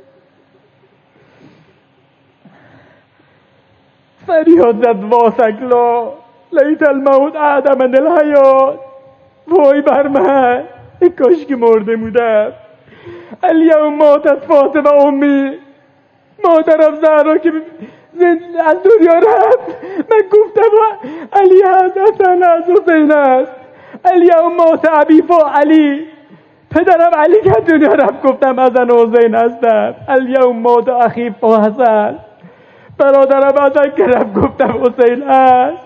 فریاد زد واسکلا لیت الموت اعدم من الحیات. وای بر من، کاش که مرده بودم، الیوم ماتت فاطمه امی، مادرم زهرا که از دنیا رفت، من گفتم علی هست، حسن هست، حسین هست. الیوم مات ابی فا علی، پدرم علی که از دنیا رفت گفتم حسن و حسین هستم. الیوم مات اخی فا حسن، برادرم حسن که رفت گفتم حسین هست.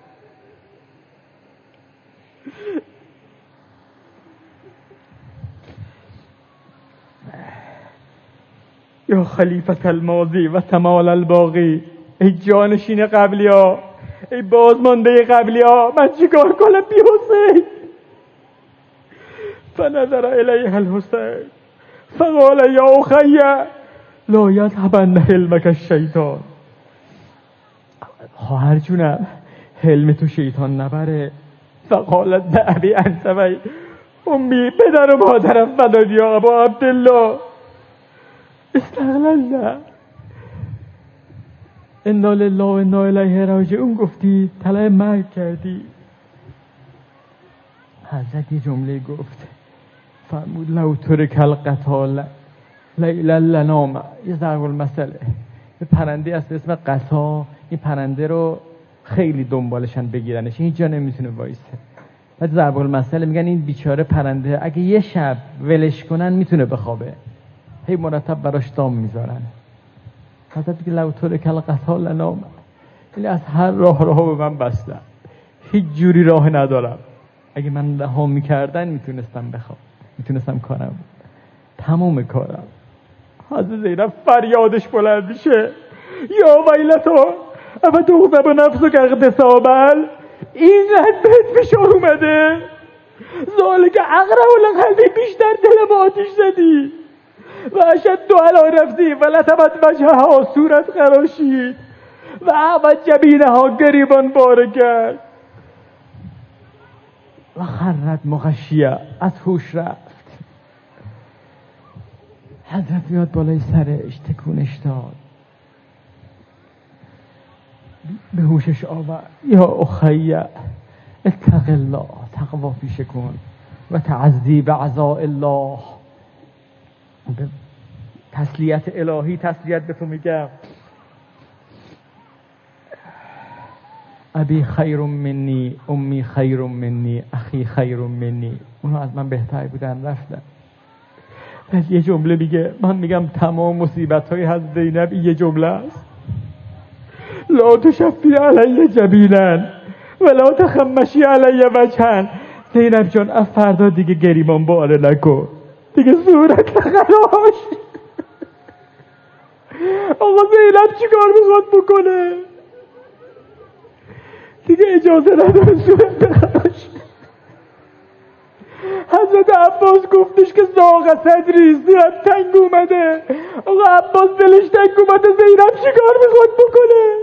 یا خلیفت الماضی و تمال الباقی، ای جانشین قبلی ها، ای بازمانده قبلی ها، من چیکار کنم بی حسین؟ فنظر الیه الحسین فقال یا اخی لا یذهبن حلمک الشیطان. خواهر جونم حلم تو شیطان نبره. فقالت به ابی انت و امی، پدر و مادرم فدای یا ابا عبدالله، استغلالله. انا لله و انا الیه راجعون گفتی، طلب مرگ کردی. حضرت یه جمله گفت، فرمود لو ترک القتال لیلا لنام. یه ضرب المثله، یه پرنده است به اسم قصا، این پرنده رو خیلی دنبالشن بگیرنش، هیچ جا نمیتونه وایسه. بعد ضرب المثل میگن این بیچاره پرنده اگه یه شب ولش کنن میتونه بخوابه، هی مرتب براش دام میذارن. حضرت میگه لو ترک القتال لنام، یعنی از هر راه راهو به من بستن، هیچ جوری راه ندارم. اگه من رها میکردن میتونستم بخوام، میتونستم کارم تموم کارم. حضرت زینب فریادش بلند میشه، یا ویلتا اما تغضب و نفسو که اغتصابل، این قد بهت فشار اومده، ذالک اقرب لقلبی، بیشتر دل ما آتیش زدی. و اشد علی نفسی و لطمت وجهها، صورت خراشید و اعوج جبینها، گریبان باره کرد و خرت مغشیه، از هوش رفت. حضرت میاد بالای سرش تکونش داد، به هوشش آورد. یا اخی اتق الله، تقوا پیشه کن و تعزی به عزاء الله. به تسلیت الهی تسلیت به تو میگم. ابی خیر منی، امی خیر منی، اخی خیر منی. اونها از من بهتر بودن رفتن. پس یه جمله میگه، من میگم تمام مصیبت های حضرت زینب یه جمله است، لا تشفی علی جبینا ولا تخمشی علی وجها. زینب جان از فردا دیگه گریبان باره نکن، دیگه صورت خراش. آقا زینب چیکار میخواد بکنه؟ دیگه اجازه نداره صورت خراش. حضرت عباس گفتش که زاغ صدری، زیاد تنگ اومده. آقا عباس دلش تنگ اومده، زینب چیکار میخواد بکنه؟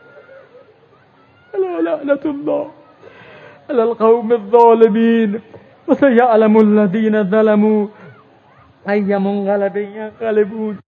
الا لعنت الله علی القوم الظالمین و سیعلم الذین ظلموا ای منقلب ینقلبون.